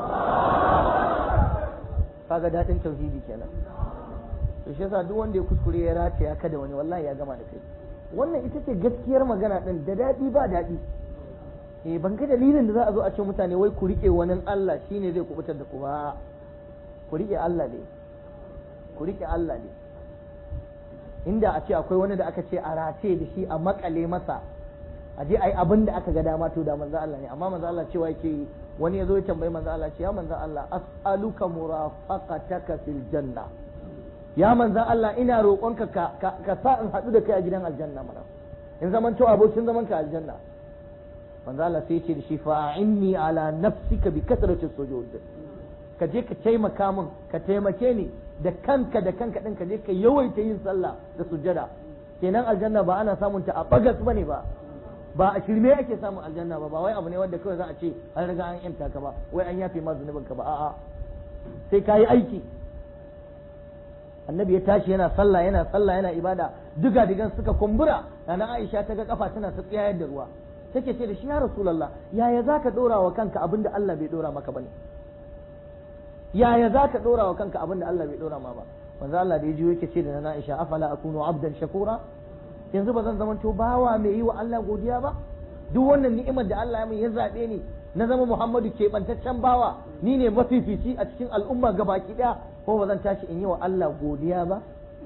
Kaga daɗin tauhidi kenan. To shi yasa duk wanda ya kuskure ya rataya ka da wani wallahi ya gama da kai. Wannan ita ce gaskiyar magana din, da daɗi ba daɗi. Ban ga dalilin da za a zo a ce mutane wai ku rike wani Allah shine zai kubutar da ku ba. Ku rike Allah ne. Ku rike Allah ne. Inda a ce akwai wani da aka ce a rataye da shi a makale masa a je ai abin da aka ga dama to da manzo Allah ne, amma manzo Allah cewa yake wani ya zo ya tambayi manzo Allah ce ya manzo Allah as'aluka murafaqataka fil janna, ya manzo Allah ina roƙonka ka sa in haɗu da kai a gidan aljanna mana, in zaman to abokin zaman ka aljanna. Manzo Allah sai ya ce da shi fa'inni ala nafsika bi kasrati sujud, ka je ka taimaka min, ka taimake ni da kanka din, ka je ka yawaita yin sallah da sujjada. Kenan aljanna ba ana samun ta a bagas bane ba a shirme ake samun aljanna ba wai abu ne wanda kawai za a ce an riga an yanta ka ba, wai an yafe ma zunubin ka ba, a'a sai ka yi aiki. Annabi ya tashi yana sallah yana ibada, duga digan suka kumbura. Nana Aisha ta ga kafa tana ta tsiyayar da ruwa, take ce da shi ya Rasulullah, yaya zaka dora wa kanka abinda Allah bai dora maka bane? Yaya zaka dora wa kanka abinda Allah bai dora ma ba? Manzo Allah da yaji yake ce da Nana Aisha afala akunu abdan shakura, yanzu ba zan zama to bawa mai yi wa Allah godiya ba? Duk wannan ni'imar da Allah ya min ya zabe ni na zama Muhammadu keɓantaccen bawa, ni ne mafifici a cikin al'umma gabaki daya, ko ba zan tashi in yi wa Allah godiya ba?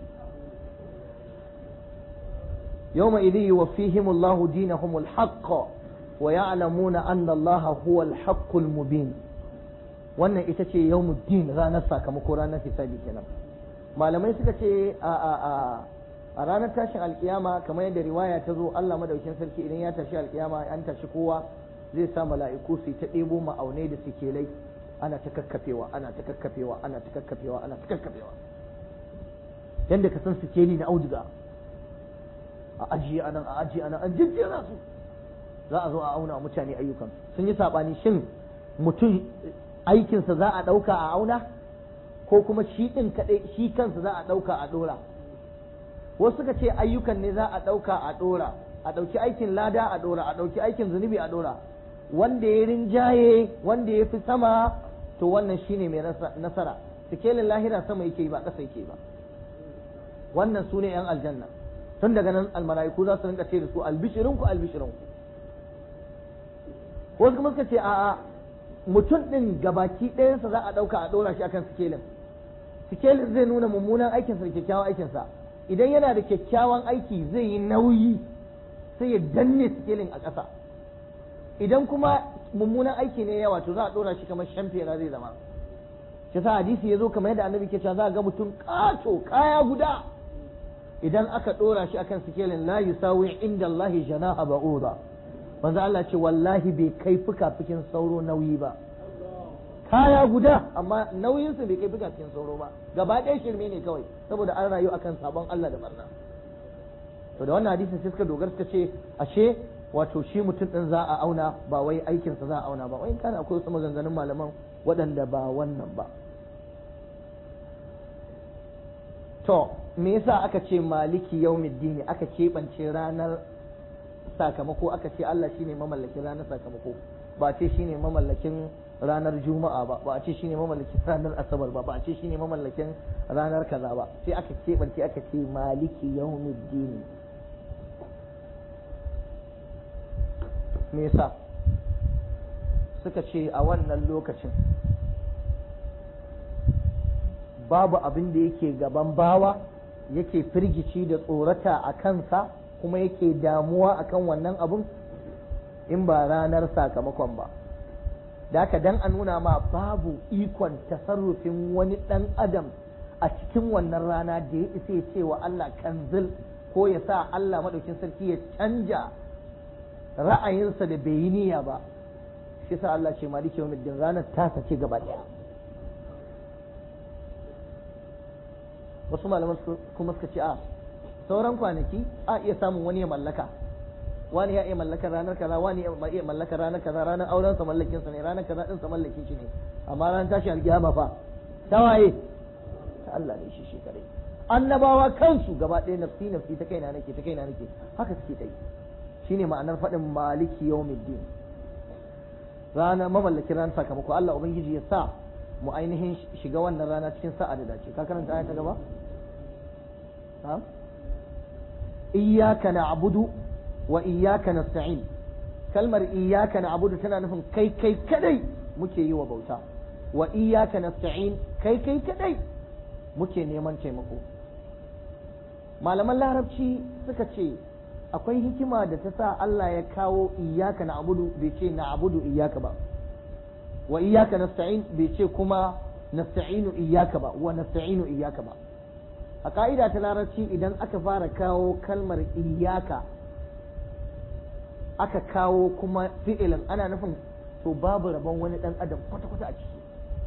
yawma idhi yuwaffihim Allahu dinahum al-haqq wa ya'lamuna anna Allah huwa al-haqqul mubin. Wannan ita ce yawmuddin, ranar sakamako, ranar hisabi kenan. Malamai suka ce a ranar tashin alkiyama kamar yadda riwaya ta zo, Allah madaukin sarki idan ya tashi alkiyama an tashi kowa zai sa mala'iku su ta ɗebo ma'aunai da sikelai, ana ta kakkafewa ana ta kakkafewa ana ta kakkafewa ana ta kakkafewa, yanda ka san sikeli na auduga, a ajiye anan a ajiye anan, an jijjera su, za a zo a auna mutane ayyukan. Sun yi sabani, shin mutum aikinsa za a ɗauka a auna ko kuma shi ɗin kaɗai shi kansa za a ɗauka a ɗora? Wasu suka ce ayyukan ne za a ɗauka a ɗora, a ɗauki aikin lada a ɗora, a ɗauki aikin zunubi a ɗora. Wanda ya rinjaye, wanda ya fi sama, to wannan shine mai nasara. Sikelin lahira sama yake ba ƙasa yake ba. Wannan su ne 'yan aljanna. Tun daga nan almala'iku za su rinka ce da su albishirinku albishirinku. Wasu kuma suka ce a'a, mutum ɗin gabaki ɗayansa za a ɗauka a ɗora shi akan sikelin. Sikelin zai nuna mummunan aikinsa da kyakkyawan aikinsa. Idan yana da kyakkyawan aiki zai yi nauyi sai ya danne sikelin a ƙasa. Idan kuma mummunan aiki ne yawa, to za a ɗora shi kamar shamfera zai zama. Shi sa hadisi ya zo kamar yadda annabi ke cewa za a ga mutum ƙato kaya guda, idan aka ɗora shi akan sikelin la yusawi inda Allah janaha ba'uda, manzo Allah ce wallahi bai kai fuka-fukin sauro nauyi ba. Kaya guda amma nauyinsa bai kai fuka-fukin sauro ba, gaba ɗaya shirme ne kawai, saboda an rayu akan sabon Allah da barna. To da wannan hadisin sai suka dogara suka ce ashe wato shi mutum ɗin za a auna, ba wai aikinsa za a auna ba. Wai kana akwai wasu maganganun malaman waɗanda ba wannan ba. To me yasa aka ce maliki yawmiddin, aka keɓance ranar sakamako, aka ce Allah shine mamallakin ranar sakamako, ba ce shine mamallakin ranar juma'a ba, ba ce shine mamallakin ranar asabar ba, ba ce shine mamallakin ranar kaza ba, sai aka keɓance aka ce maliki yawmiddin. Me yasa? Suka ce a wannan lokacin babu abin da yake gaban bawa yake firgici da tsorata a kansa kuma yake damuwa akan wannan abun in ba ranar sakamakon ba. Da haka dan a nuna ma babu ikon tasarrufin wani ɗan adam a cikin wannan rana da ya isa ya ce wa Allah kanzil, ko ya sa Allah maɗaukin sarki ya canja ra'ayinsa da bai yi niyya ba. Shi sa Allah ce maliki yawmiddin, ranar ta sace gaba ɗaya. Wasu malaman kuma suka ce a sauran kwanaki a iya samun wani ya mallaka, wani ya iya mallakar ranar kaza, wani ya iya mallakar ranar kaza, ranar auren sa mallakin sa ne, ranar kaza din sa mallakin shi ne, amma ranar tashi alkiyama fa ta waye? Ta Allah ne shi kare. Annabawa kansu gaba ɗaya nafsi nafsi, ta kaina nake ta kaina nake, haka suke ta yi. shine ma'anar faɗin maliki yawmiddin, rana mamallakin ran sakamako. Allah ubangiji ya sa mu ainihin shiga wannan rana cikin sa'a da dace. Ka karanta aya ta gaba? ha iyyaka na'budu wa iyyaka nasta'in. kalmar iyyaka na'budu tana nufin kai kadai muke yi wa bauta, wa iyyaka nasta'in kai kadai muke neman taimako. Malaman larabci suka ce akwai hikima da ta sa Allah ya kawo iyyaka na'budu bai ce na'budu iyyaka ba, wa iyyaka nasta'in bai ce kuma nasta'inu iyyaka ba, wa nasta'inu iyyaka ba. A ka'ida ta larabci idan aka fara kawo kalmar iyyaka aka kawo kuma fi'ilin, ana nufin to babu rabon wani dan adam kwata-kwata a ciki.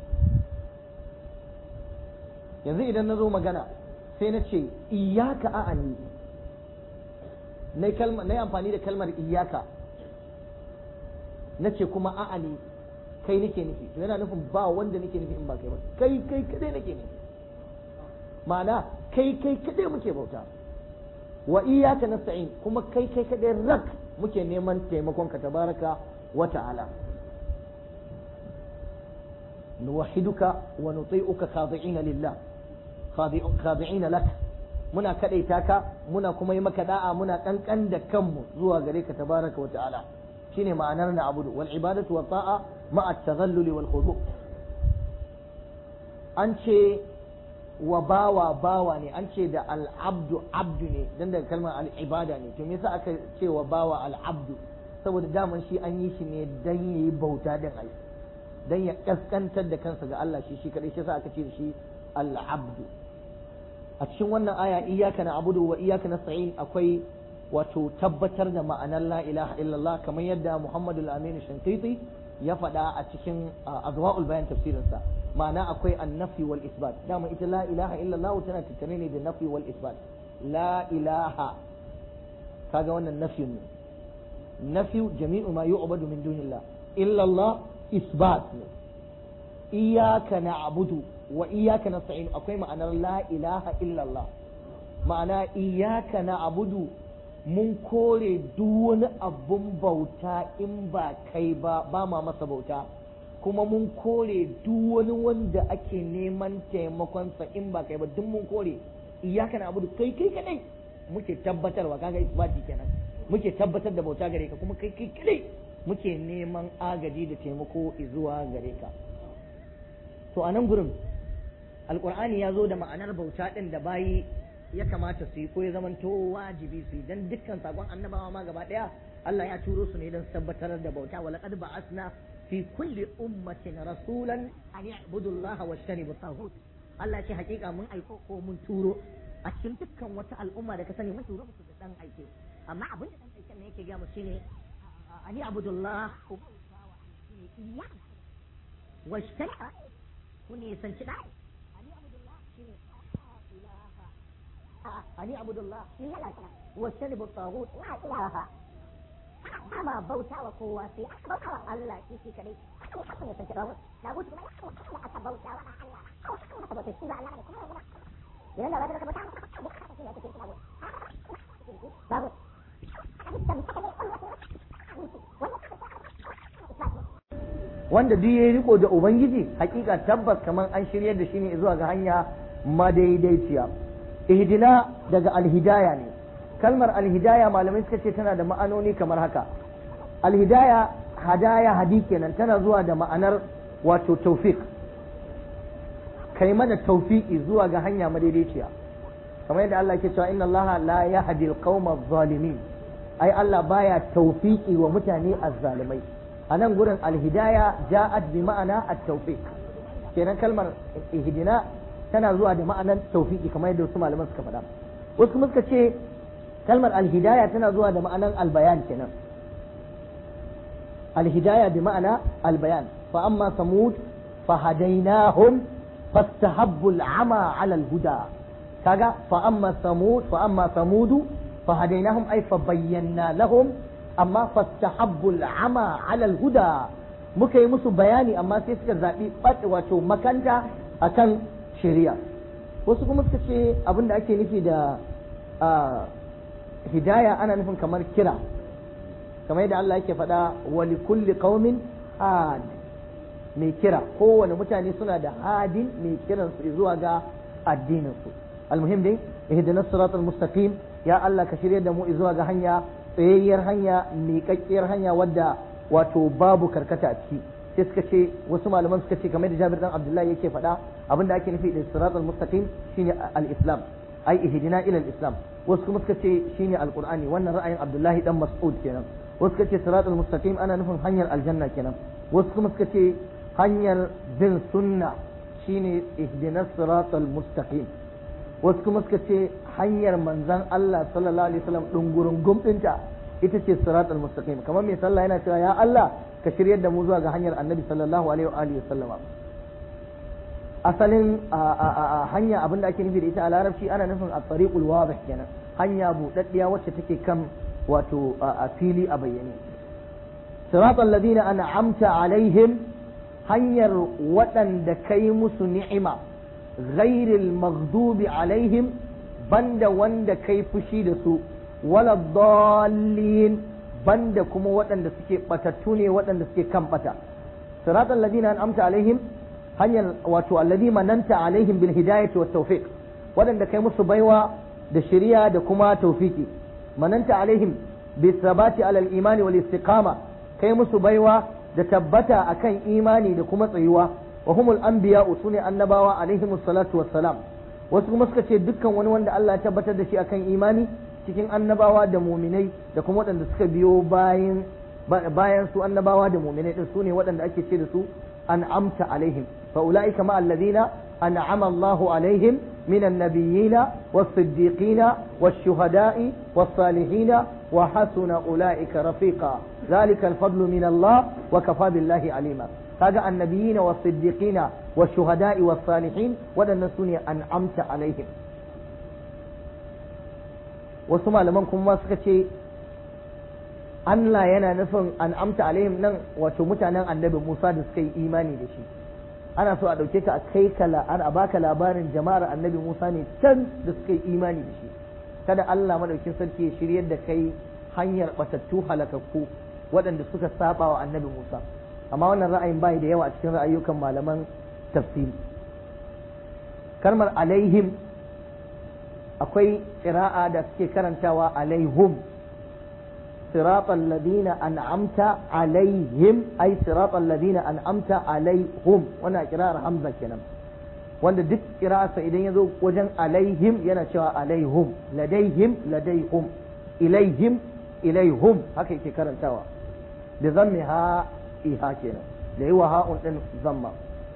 Yanzu idan na zo magana sai na ce iyaka a'ani, na yi amfani da kalmar iyaka na ce kuma a'ani kai nake nufi, to yana nufin ba wanda nake nufi in ba kai ba, kai kadai nake nufi, ma'ana kai kadai muke bauta. Wa iyaka nasta'in kuma kai kadai rak muke neman taimakon ka tabaraka wa ta'ala. nuwahhiduka wa nuti'uka khadi'ina lillah, khadi'ina lak, muna kadaita ka muna kuma yi maka da'a, muna kankan da kanmu zuwa gare ka tabaraka wa ta'ala. shine ma'anar na abudu. Wal ibadatu wa ta'a ma'a at-taghallul wal khudu'. an ce wa bawa ne, an ce da al-abdu abdu ne dan daga kalmar al-ibada ne. to me yasa aka ce wa bawa al-abdu? saboda daman shi an yi shi ne dan yayi bauta din Allah, dan ya kaskantar da kansa ga Allah shi kadai, shi yasa aka ce da shi al-abdu. a cikin wannan aya iyyaka na'budu wa iyyaka nasta'in akwai wato tabbatar da ma'anar la ilaha illallah, kamar yadda Muhammadu al-Amin Shankiti ya faɗa a cikin Adwa'ul Bayan tafsirinsa. ma'ana akwai annafi wal isbat. dama ita la ilaha illallah tana tattare ne da nafi wal isbat. la ilaha kaga wannan nafi ne, nafi jami'u ma yu'badu min dunillah, illallah isbat ne. iyyaka na'budu wa iyyaka nasta'in akwai ma'anar la ilaha illallah, ma'ana iyyaka na'budu mun kore duk wani abun bauta in ba kai ba ma masa bauta, kuma mun kore duk wani wanda ake neman taimakonsa in ba kai ba, duk mun kore. iyyaka na'budu kai kadai muke tabbatarwa, kaga isbati kenan, muke tabbatar da bauta gare ka, kuma kai kadai muke neman agaji da taimako zuwa gare ka. to a nan gurin alqur'ani ya zo da ma'anar bauta din da bayi ya kamata su yi ko ya zamanto wajibi su yi, dan dukkan sakon annabawa ma gaba daya Allah ya turo su ne don tabbatar da bauta. wa laqad ba'asna fi kulli ummatin rasulan an ya'budu Allah wa yajtanibu at-taghut. Allah ce hakika mun aiko ko mun turo a cikin dukkan wata al'umma da ka sani, mun turo musu da dan aike, amma abin da dan aiken ne yake ga mu shine an ya'budu Allah wa yajtanibu kun sanci da ani abudullah wajtanibu at-taghut la ilaha amma bauta wa kowa sai bauta wa Allah shi kadai. ya sanci da na gudu kuma aka bauta wa Allah aka bauta shi Allah ne kuma idan da ba da bauta babu wanda duk yayi riko da ubangiji hakika tabbas kaman an shiryar da shi ne zuwa ga hanya madaidaiciya. ihdina daga alhidaya ne. kalmar alhidaya malamai suka ce tana da ma'anoni kamar haka. alhidaya hadaya hadi kenan, tana zuwa da ma'anar wato tawfiq, kai mana tawfiqi zuwa ga hanya madaidaiciya, kamar yadda Allah ke cewa inna Allah la yahdi al-qauma adh-dhalimin, ai Allah baya tawfiqi wa mutane azzalimai. a nan gurin alhidaya ja'at bi ma'ana at-tawfiq, kenan kalmar ihdina tana zuwa da ma'anar tawfiqi kamar yadda wasu malaman suka faɗa. wasu kuma suka ce kalmar alhidaya tana zuwa da ma'anar albayan kenan. alhidaya bi ma'ana albayan. fa amma samud fa hadainahum fastahabbu al'ama 'ala al-huda. kaga fa amma samudu fa hadainahum ay fa bayyana lahum, amma fastahabbu al'ama 'ala al-huda, muka yi musu bayani amma sai suka zabi wato makanta akan shari'a. wasu kuma suka ce abinda ake nufi da hidaya ana nufin kamar kira, kamar yadda Allah yake faɗa wa likulli qaumin had, mai kira, kowane mutane suna da hadin mai kiran su zuwa ga addinin su. almuhim dai ihdinas siratal mustaqim, ya Allah ka shirye da mu zuwa ga hanya tsayayyar hanya, miƙaƙƙiyar hanya wadda wato babu karkata a ciki. sai suka ce, wasu malaman suka ce kamar da Jabir dan Abdullahi yake faɗa, abinda ake nufi da siratal mustaqim shine al-islam, ai ihdina ila al-islam. wasu kuma suka ce shine al-qur'ani, wannan ra'ayin Abdullahi dan Mas'ud kenan. wasu suka ce siratal mustaqim ana nufin hanyar aljanna kenan. wasu kuma suka ce hanyar bin sunna shine ihdinas siratal mustaqim. wasu kuma suka ce hanyar manzon Allah sallallahu alaihi wasallam dungurun gumdinta ita ce siratal mustaqim. kamar mai sallah yana cewa ya Allah ka shiryar da mu zuwa ga hanyar annabi sallallahu alaihi wa sallama. asalin hanya abinda ake nufi da ita a larabci ana nufin at-tariqul wadih kenan, hanya budaddiya wacce take kan wato a fili a bayyane. siratal ladina an'amta alaihim, hanyar waɗanda kai musu ni'ima, ghairil maghdubi alaihim, banda wanda kai fushi da su, wala dallin, banda kuma waɗanda suke batattu ne, waɗanda suke kan bata. siratal ladina an'amta alaihim, hanyar wato alladhi mananta alaihim bil hidayati wat tawfiq, waɗanda kai musu baiwa da shari'a da kuma tawfiki. mananta alaihim bis sabati ala al imani wal istiqama, kai musu baiwa da tabbata akan imani da kuma tsayuwa. wa humul anbiya, sune annabawa alaihimus salatu wassalam. wasu kuma suka ce dukkan wani wanda Allah ya tabbatar da shi akan imani cikin annabawa da muminai da kuma waɗanda suka biyo bayan su annabawa da muminai din, sune waɗanda ake ce da su an'amta alaihim. fa ulaika ma alladhina an'ama Allahu alaihim minan nabiyina was-siddiqina wash-shuhada'i was-salihina wa hasuna ulaika rafiqa. ذلك الفضل من الله وكفى بالله عليما. kaga annabiyina was-siddiqina wash-shuhada'i was-salihin, wadannan sune an'amta alaihim. wasu malaman kuma suka ce Allah yana nufin an'amta alaihim nan wato mutanen annabi Musa da suka yi imani da shi. ana so a dauke ka a kai ka a baka labarin jama'ar annabi Musa ne can da suka yi imani da shi. kada Allah madaukin sarki ya shiryar da kai hanyar batattu halakakku waɗanda suka saba wa annabi Musa. amma wannan ra'ayin bai da yawa a cikin ra'ayyukan malaman tafsiri. kalmar alaihim akwai qira'a da suke karantawa alaihum, siratal ladina an'amta alaihim, ay siratal ladina an'amta alaihum, wannan qira'ar Hamza kenan. wanda duk qira'arsa idan yazo wajen alaihim yana cewa alaihum, ladaihim ladaihum, ilaihim ilaihum, haka yake karantawa da zammi ha iha kenan, da yi wa ha'un din zamma.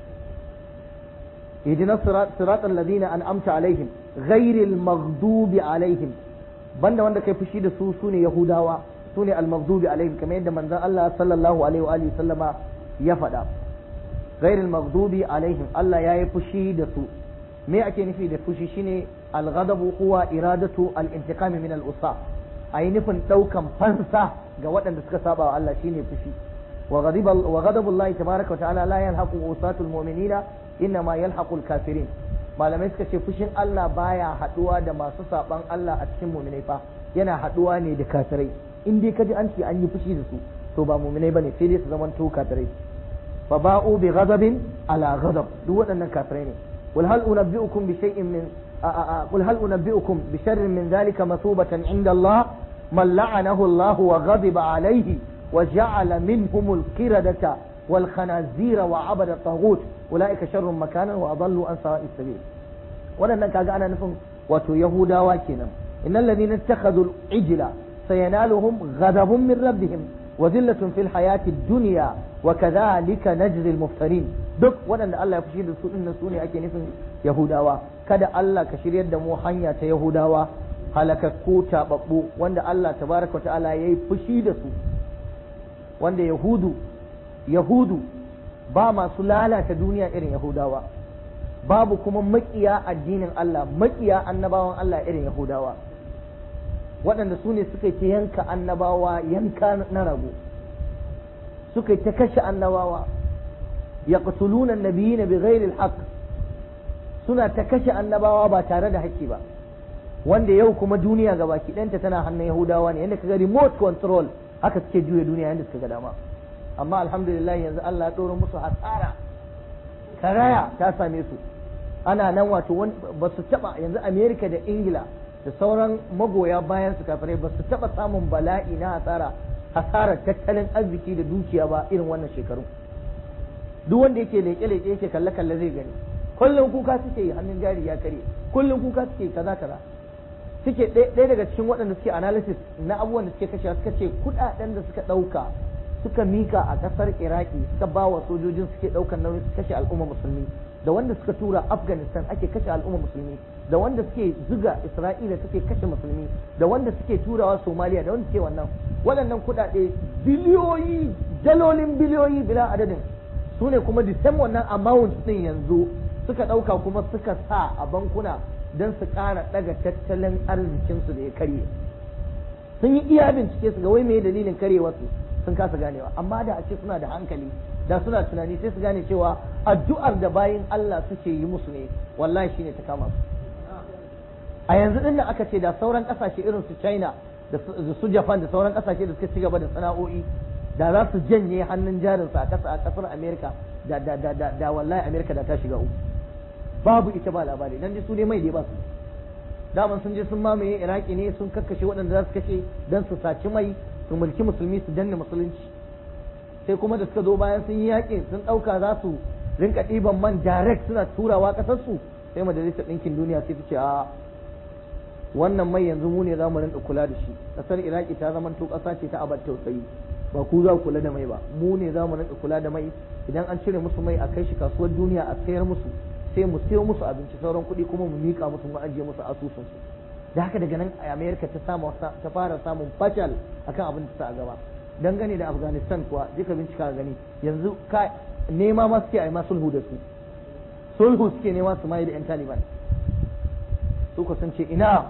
ihdina siratal ladina an'amta alaihim ghairil maghdubi alaihim, banda wanda kai fushi da su sune yahudawa, sune al maghdubi alaihim, kamar yadda manzon Allah sallallahu alaihi wa alihi sallama ya faɗa. ghairil maghdubi alaihim, Allah yayi fushi da su. me ake nufi da fushi? shine al ghadabu huwa iradatu al intiqami min al usa, ayi nufin daukan fansa ga waɗanda suka saba wa Allah, shine fushi. wa ghadabu Allah tabaraka wa ta'ala la yalhaqu usatul mu'minina inma yalhaqu al kafirin. malamai suka ce fushin Allah baya haduwa da masu saban Allah a cikin mu'minai fa, yana haduwa ne da kafirai. in dai kaji an ce an yi fushi da su to ba mu'minai bane, sai dai su zaman to kafirai. fa ba'u bi ghadabin ala ghadab, duk waɗannan kafirai ne. qul hal unabbi'ukum bi shay'in min qul hal unabbi'ukum bi sharrin min dhalika masubatan 'inda Allah man la'anahu Allah wa ghadiba alayhi wa ja'ala minhum al-qiradata wal khanazira wa 'abada at-taghut ulaika sharrun makanan wa adallu an sawa'is sabil. waɗannan kaga ana nufin wato yahudawa kenan. innal ladhina ittakhadhu al-ijla sayanaluhum ghadabun min rabbihim wa dhillatun fil hayati ad-dunya wa kadhalika najzi al-muftarin. duk waɗanda Allah ya fushi da su dinnan su ne ake nufin yahudawa. kada Allah ka shiryar da mu hanya ta yahudawa halakakku tababbu wanda Allah tabaraka ta'ala yayi fushi da su. wanda yahudu ba masu lalata duniya irin yahudawa, babu kuma makiya addinin Allah, makiya annabawan Allah irin yahudawa, waɗanda su ne suka ta yanka annabawa yanka na rago, suka ta kashe annabawa, yaqtuluna an-nabiyina bighairi al-haqq, suna ta kashe annabawa ba tare da haƙƙi ba. wanda yau kuma duniya gabaki ɗanta tana hannun yahudawa ne, yadda kaga remote control haka suke juya duniya yadda suka ga dama. Amma alhamdulillah yanzu Allah ya ɗora musu hasara, karaya ta same su. Ana nan wato ba su taɓa, yanzu Amerika da Ingila da sauran magoya bayan su kafirai ba su taɓa samun bala'i na hasarar tattalin arziki da dukiya ba irin wannan shekaru. Duk wanda yake leƙe-leƙe yake kalle-kalle zai gani, kullum kuka suke yi hannun jari ya karye, kullum kuka suke kaza suke ɗaya daga cikin waɗanda suke analysis na abubuwan da suke kashe suka ce kuɗaɗen da suka ɗauka suka mika a ƙasar Iraki suka ba wa sojojin suke ɗaukar nauyin su kashe al'umma musulmi, da wanda suka tura Afghanistan ake kashe al'umma musulmi, da wanda suke zuga Isra'ila suke kashe musulmi, da wanda suke turawa Somalia, da wanda suke waɗannan kuɗaɗe biliyoyi, dalolin biliyoyi bila adadin, su ne kuma the same wannan amount ɗin yanzu suka ɗauka kuma suka sa a bankuna don su ƙara ɗaga tattalin arzikinsu da ya karye. Sun yi iya bincike su ga wai me dalilin karyewarsu, sun kasa ganewa. Amma da a ce suna da hankali, da suna tunani, sai su gane cewa addu'ar da bayin Allah suke yi musu ne wallahi shine ta kama su. A yanzu din da aka ce da sauran kasashe irin su China da su Japan da sauran kasashe da suka ci gaba da sana'o'i da za su janye hannun jarinsu a kasar America da wallahi America da ta shiga uku. Babu ita ba labari, dan su ne mai da ba su. Daman sun je sun mamaye Iraki ne, sun kakkashe waɗanda za su kashe dan su saci mai, su mulki musulmi, su danne musulunci. Sai kuma da suka zo bayan sun yi yaƙi sun ɗauka za su rinka ɗiban man direct suna turawa ƙasarsu, sai majalisar ɗinkin duniya sai ta ce a wannan mai yanzu mu ne za mu rinka kula da shi. Ƙasar Iraki ta zamanto ƙasa ce ta abar tausayi, ba ku za ku kula da mai ba, mu ne za mu rinka kula da mai. Idan an cire musu mai a kai shi kasuwar duniya a sayar musu, sai mu sayo musu abinci, sauran kuɗi kuma mu miƙa musu, mu ajiye musu asusunsu. Da haka daga nan Amerika ta fara samun fashal akan abin da ta a gaba. Dangane da Afghanistan kuwa jika bincika gani yanzu nema ma suke a yi ma sulhu da su, sulhu suke nema su mai da 'yan Taliban. Su sun ce ina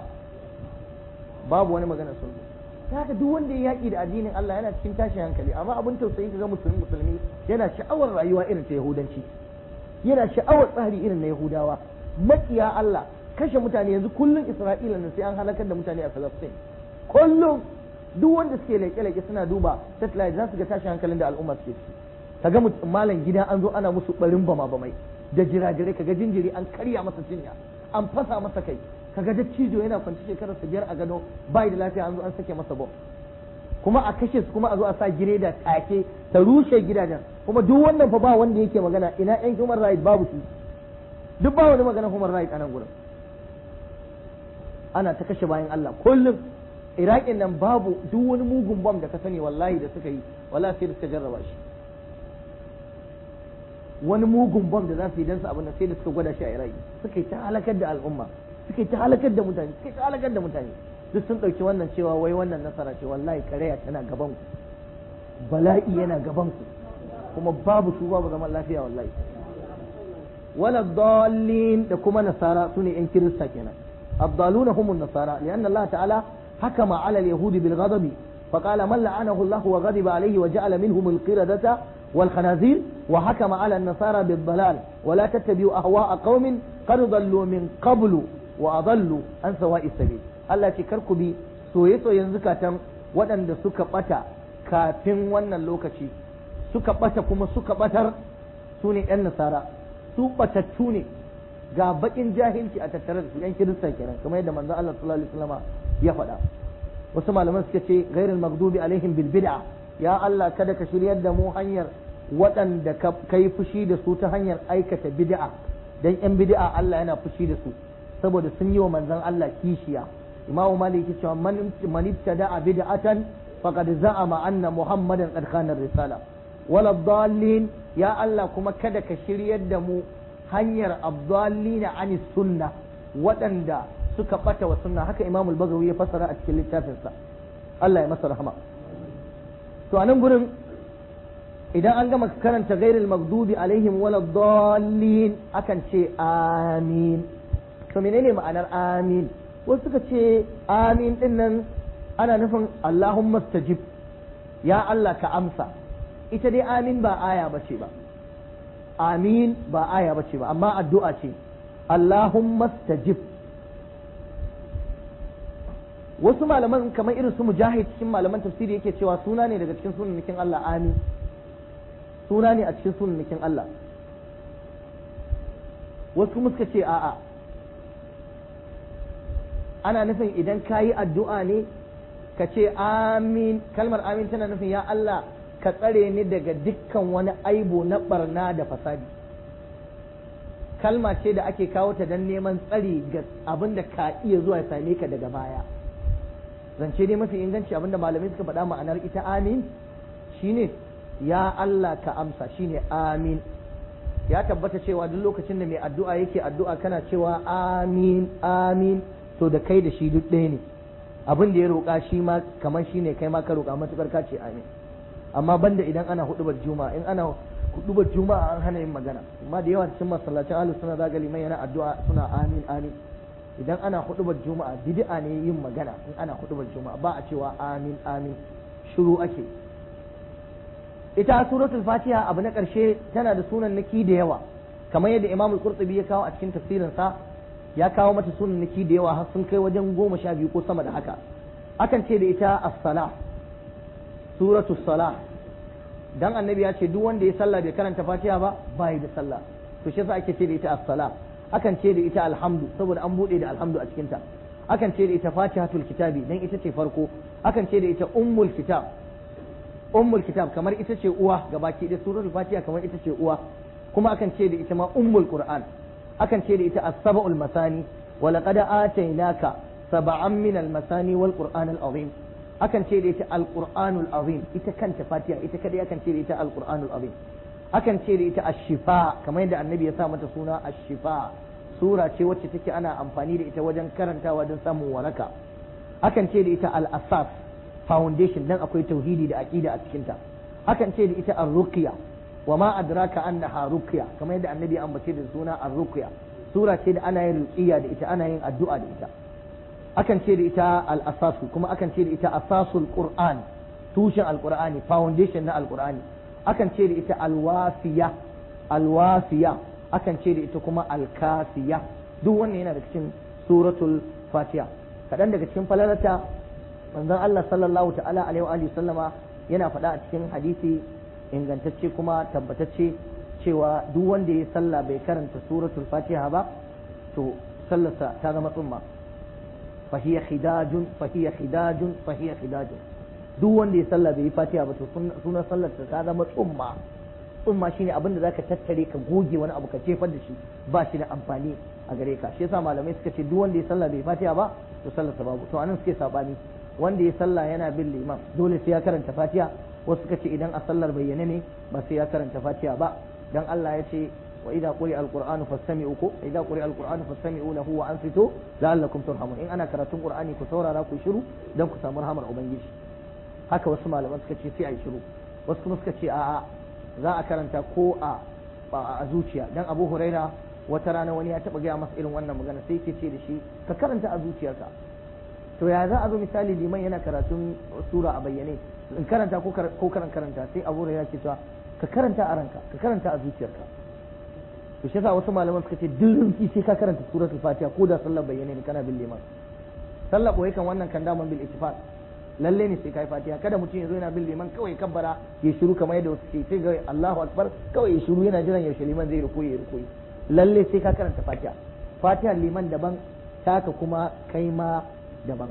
babu wani magana sulhu. Ta haka duk wanda ya yaƙi da addinin Allah yana cikin tashin hankali, amma abin tausayi ka ga musulmi yana sha'awar rayuwa irin ta Yahudanci, yana sha'awar tsari irin na Yahudawa, makiya Allah, kashe mutane. Yanzu kullum Isra'ila ne sai an halakar da mutane a Palestine, kullum. Duk wanda suke leƙe-leƙe suna duba satellite za su ga tashin hankalin da al'umma suke ciki. Kaga malam gida an zo ana musu barin bama-bamai da jirajirai, kaga jinjiri an karya masa cinya, an fasa masa kai, kaga dattijo yana kwanci shekarar 5 a gado bai da lafiya, an zo an sake masa bom, kuma a kashe su, kuma a zo a sa gireda take ta rushe gidajen. Kuma duk wannan fa ba wanda yake magana, ina yan human right? Babu su, duk ba wani magana human right a nan gurin. Ana ta kashe bayan Allah kullum. Iraƙin nan babu duk wani mugun bom da ka sani wallahi da suka yi, wallahi sai da suka jarraba shi. Wani mugun bom da za su yi dan su abin nan sai da suka gwada shi a Iraki, suka yi ta halakar da al'umma, suka yi ta halakar da mutane, suka yi ta halakar da mutane. Duk sun ɗauki wannan cewa wai wannan nasara ce, wallahi karaya tana gaban ku, bala'i yana gaban ku, kuma babu su babu zaman lafiya wallahi. Wala dallin da kuma nasara sune yan kirista kenan. Abdaluna humun nasara, lianna Allah ta'ala حكم على اليهود بالغضب فقال من لعنه الله وغضب عليه وجعل منهم القردة والخنازير وحكم على النصارى بالضلال ولا تتبعوا أهواء قوم قد ضلوا من قبل وأضلوا عن سواء السبيل. الله تكركوا بي سويتو ينزكاة ودن سكا بتا كافين ونن اللوكشي سكا بتا كما سكا بتر سوني النصارى سوبة توني ga bakin jahilci a tattare da su yan kirista kenan, kamar yadda manzo Allah sallallahu alaihi wasallam ya faɗa. Wasu malaman suka ce ghairul maghdubi alaihim bil bid'a, ya Allah kada ka shiryar da mu hanyar waɗanda ka kai fushi da su ta hanyar aikata bid'a, dan yan bid'a Allah yana fushi da su saboda sun yi wa manzon Allah kishiya. Imam Malik ya ce man ibtada'a bid'atan faqad za'ama anna Muhammadan qad khana risala wala dallin, ya Allah kuma kada ka shiryar da mu hanyar abdallina ani sunna, waɗanda suka ɓata wa sunna. Haka Imam al-Bagawi ya fassara a cikin littafinsa, Allah ya masa rahama. To a nan gurin idan an gama karanta ghairil maghdubi alaihim wala dallin akan ce amin. To menene ma'anar amin? Wasu suka ce amin din nan ana nufin Allahumma stajib, ya Allah ka amsa. Ita dai amin ba aya bace ba, amin ba aya bace ba, amma addu'a ce. Allahumma stajib, wasu malaman kamar irin su Mujahid cikin malaman tafsiri yake cewa suna ne daga cikin sunannikin Allah amin, suna ne a cikin sunannikin Allah. Wasu kuma suka ce a'a, ana nufin idan ka yi addu'a ne ka ce amin, kalmar amin tana nufin ya Allah ka tsare ni daga dukkan wani aibo na barna da fasadi. Kalma ce da ake kawo ta don neman tsari ga abin da ka iya zuwa ya same ka daga baya. Zance ne mafi inganci abin da malamai suka faɗa ma'anar ita amin shine ya Allah ka amsa, shine amin. Ya tabbata cewa duk lokacin da mai addu'a yake addu'a kana cewa amin amin, to da kai da shi duk ɗaya ne. Abin da ya roƙa shi ma kamar shi ne kai ma ka roƙa, matukar ka ce amin. Amma banda idan ana hudubar juma'a, in ana hudubar juma'a an hana yin magana, amma da yawa cikin masallacin ahlus sunna zaga liman yana addu'a suna amin amin. Idan ana hudubar juma'a bid'a ne yin magana, in ana hudubar juma'a ba a cewa amin amin, shiru ake. Ita suratul fatiha abu na ƙarshe tana da sunan naki da yawa, kamar yadda Imam al-Qurtubi ya kawo a cikin tafsirinsa, ya kawo mata sunan naki da yawa har sun kai wajen 12 ko sama da haka. Akan ce da ita as-salah, suratul salah, dan annabi ya ce duk wanda ya sallah bai karanta fatiha ba bai da sallah, to shi yasa ake ce da ita as-salah. Akan ce da ita alhamdu saboda an bude da alhamdu a cikin ta. Akan ce da ita fatihatul kitabi dan ita ce farko. Akan ce da ita ummul kitab, ummul kitab kamar ita ce uwa gabaki da suratul fatiha kamar ita ce uwa. Kuma akan ce da ita ma ummul qur'an. Akan ce da ita as-sab'ul masani wa laqad atainaka sab'an min al-masani wal qur'an al-azim. Akan ce da ita al-qur'anul azim, ita kanta fatiha ita kadai akan ce da ita al-qur'anul azim. Akan ce da ita ash-shifa kamar yadda annabi ya sa mata suna ash-shifa, sura ce wacce take ana amfani da ita wajen karantawa don samun waraka. Akan ce da ita al-asas, foundation, dan akwai tauhidi da aqida a cikin ta. Akan ce da ita ar-ruqya, wa ma adraka annaha ruqya, kamar yadda annabi ya ambace da suna ar-ruqya, sura ce da ana yin ruqya da ita, ana yin addu'a da ita. Akan ce da ita al-asas, kuma akan ce da ita asasul qur'an, tushen al-qur'ani, foundation na al-qur'ani. Akan ce da ita al-wafiya, al-wafiya, akan ce da ita kuma al-kafiya. Duk wannan yana da cikin suratul fatiha. Kadan daga cikin falalata manzon Allah sallallahu ta'ala alaihi wa sallama yana faɗa a cikin hadisi ingantacce kuma tabbatacce cewa duk wanda ya sallah bai karanta suratul fatiha ba to sallarsa ta zama tsumma. fahiya khidajun fahiya khidajun fahiya khidajun, duk wanda ya sallah bai yi fatiha ba to sunan sallarsa ta zama tsumma. Tsumma shine abin da zaka tattare ka goge wani abu ka jefar da shi, ba shi da amfani a gare ka. Shi yasa malamai suka ce duk wanda ya sallah bai yi fatiha ba to sallarsa babu. To anan suke sabani, wanda ya sallah yana bin liman dole sai ya karanta fatiha, wasu suka ce idan a sallar bayyane ne ba sai ya karanta fatiha ba, dan Allah ya ce wa idza quri'a alqur'anu fastami'u ko idza quri'a alqur'anu fastami'u lahu wa ansitu la'allakum turhamun. In ana karatun qur'ani ku saurara ku shiru dan ku samu rahmar ubangiji. Haka wasu malaman suka ce sai a yi shiru, wasu kuma suka ce a'a za a karanta ko a zuciya. Dan Abu Huraira wata rana wani ya taba gaya masa irin wannan magana, sai yake ce da shi ka karanta a zuciyarka. To ya za a zo misali liman yana karatun sura a bayyane in karanta ko karanta, sai Abu Hurairah ce cewa ka karanta a ranka, ka karanta a zuciyarka. To shi yasa wasu malaman suka ce duk sai ka karanta suratul Fatiha ko da sallar bayyane ne kana bin liman. Sallar boye kan wannan kan daman bil ittifaq lalle ne sai kai Fatiha. Kada mutum ya zo yana bin liman kawai kabbara ya shiru kamar yadda wasu ke sai ga Allahu akbar kawai ya shiru yana jiran yaushe liman zai rukuyi ya rukuyi. Lalle sai ka karanta Fatiha. Fatiha liman daban, taka kuma kai ma daban.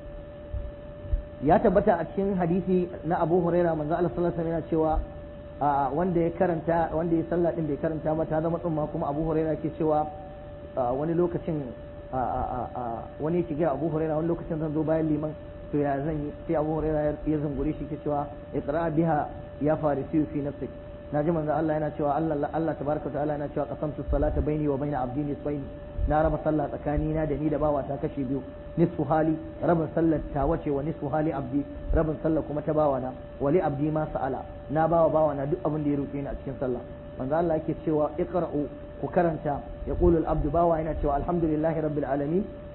Ya tabbata a cikin hadisi na Abu Huraira manzo Allah sallallahu alaihi wasallam yana cewa wanda ya karanta, wanda ya sallah din bai karanta ba ta zama tsumma. Kuma Abu Huraira yake cewa wani lokacin wani yake ga Abu Huraira wani lokacin zan zo bayan liman to ya zan yi, sai Abu Huraira ya zungure shi yake cewa iqra biha ya farisi fi nafsik. Naji manzo Allah yana cewa Allah tabaraka ta'ala yana cewa qasamtu salata baini wa baina abdi nisfaini, na raba sallah tsakanina da ni da bawa ta kashe biyu. Nisfu hali rabin sallar ta wace wa nisfu hali abdi, rabin sallar kuma ta bawa na. Wali abdi ma sa'ala, na bawa na duk abin da ya roke ni a cikin sallah. Manzo Allah yake cewa iqra'u, ku karanta. Yaqulu al-abdu, bawa yana cewa alhamdulillahi rabbil alamin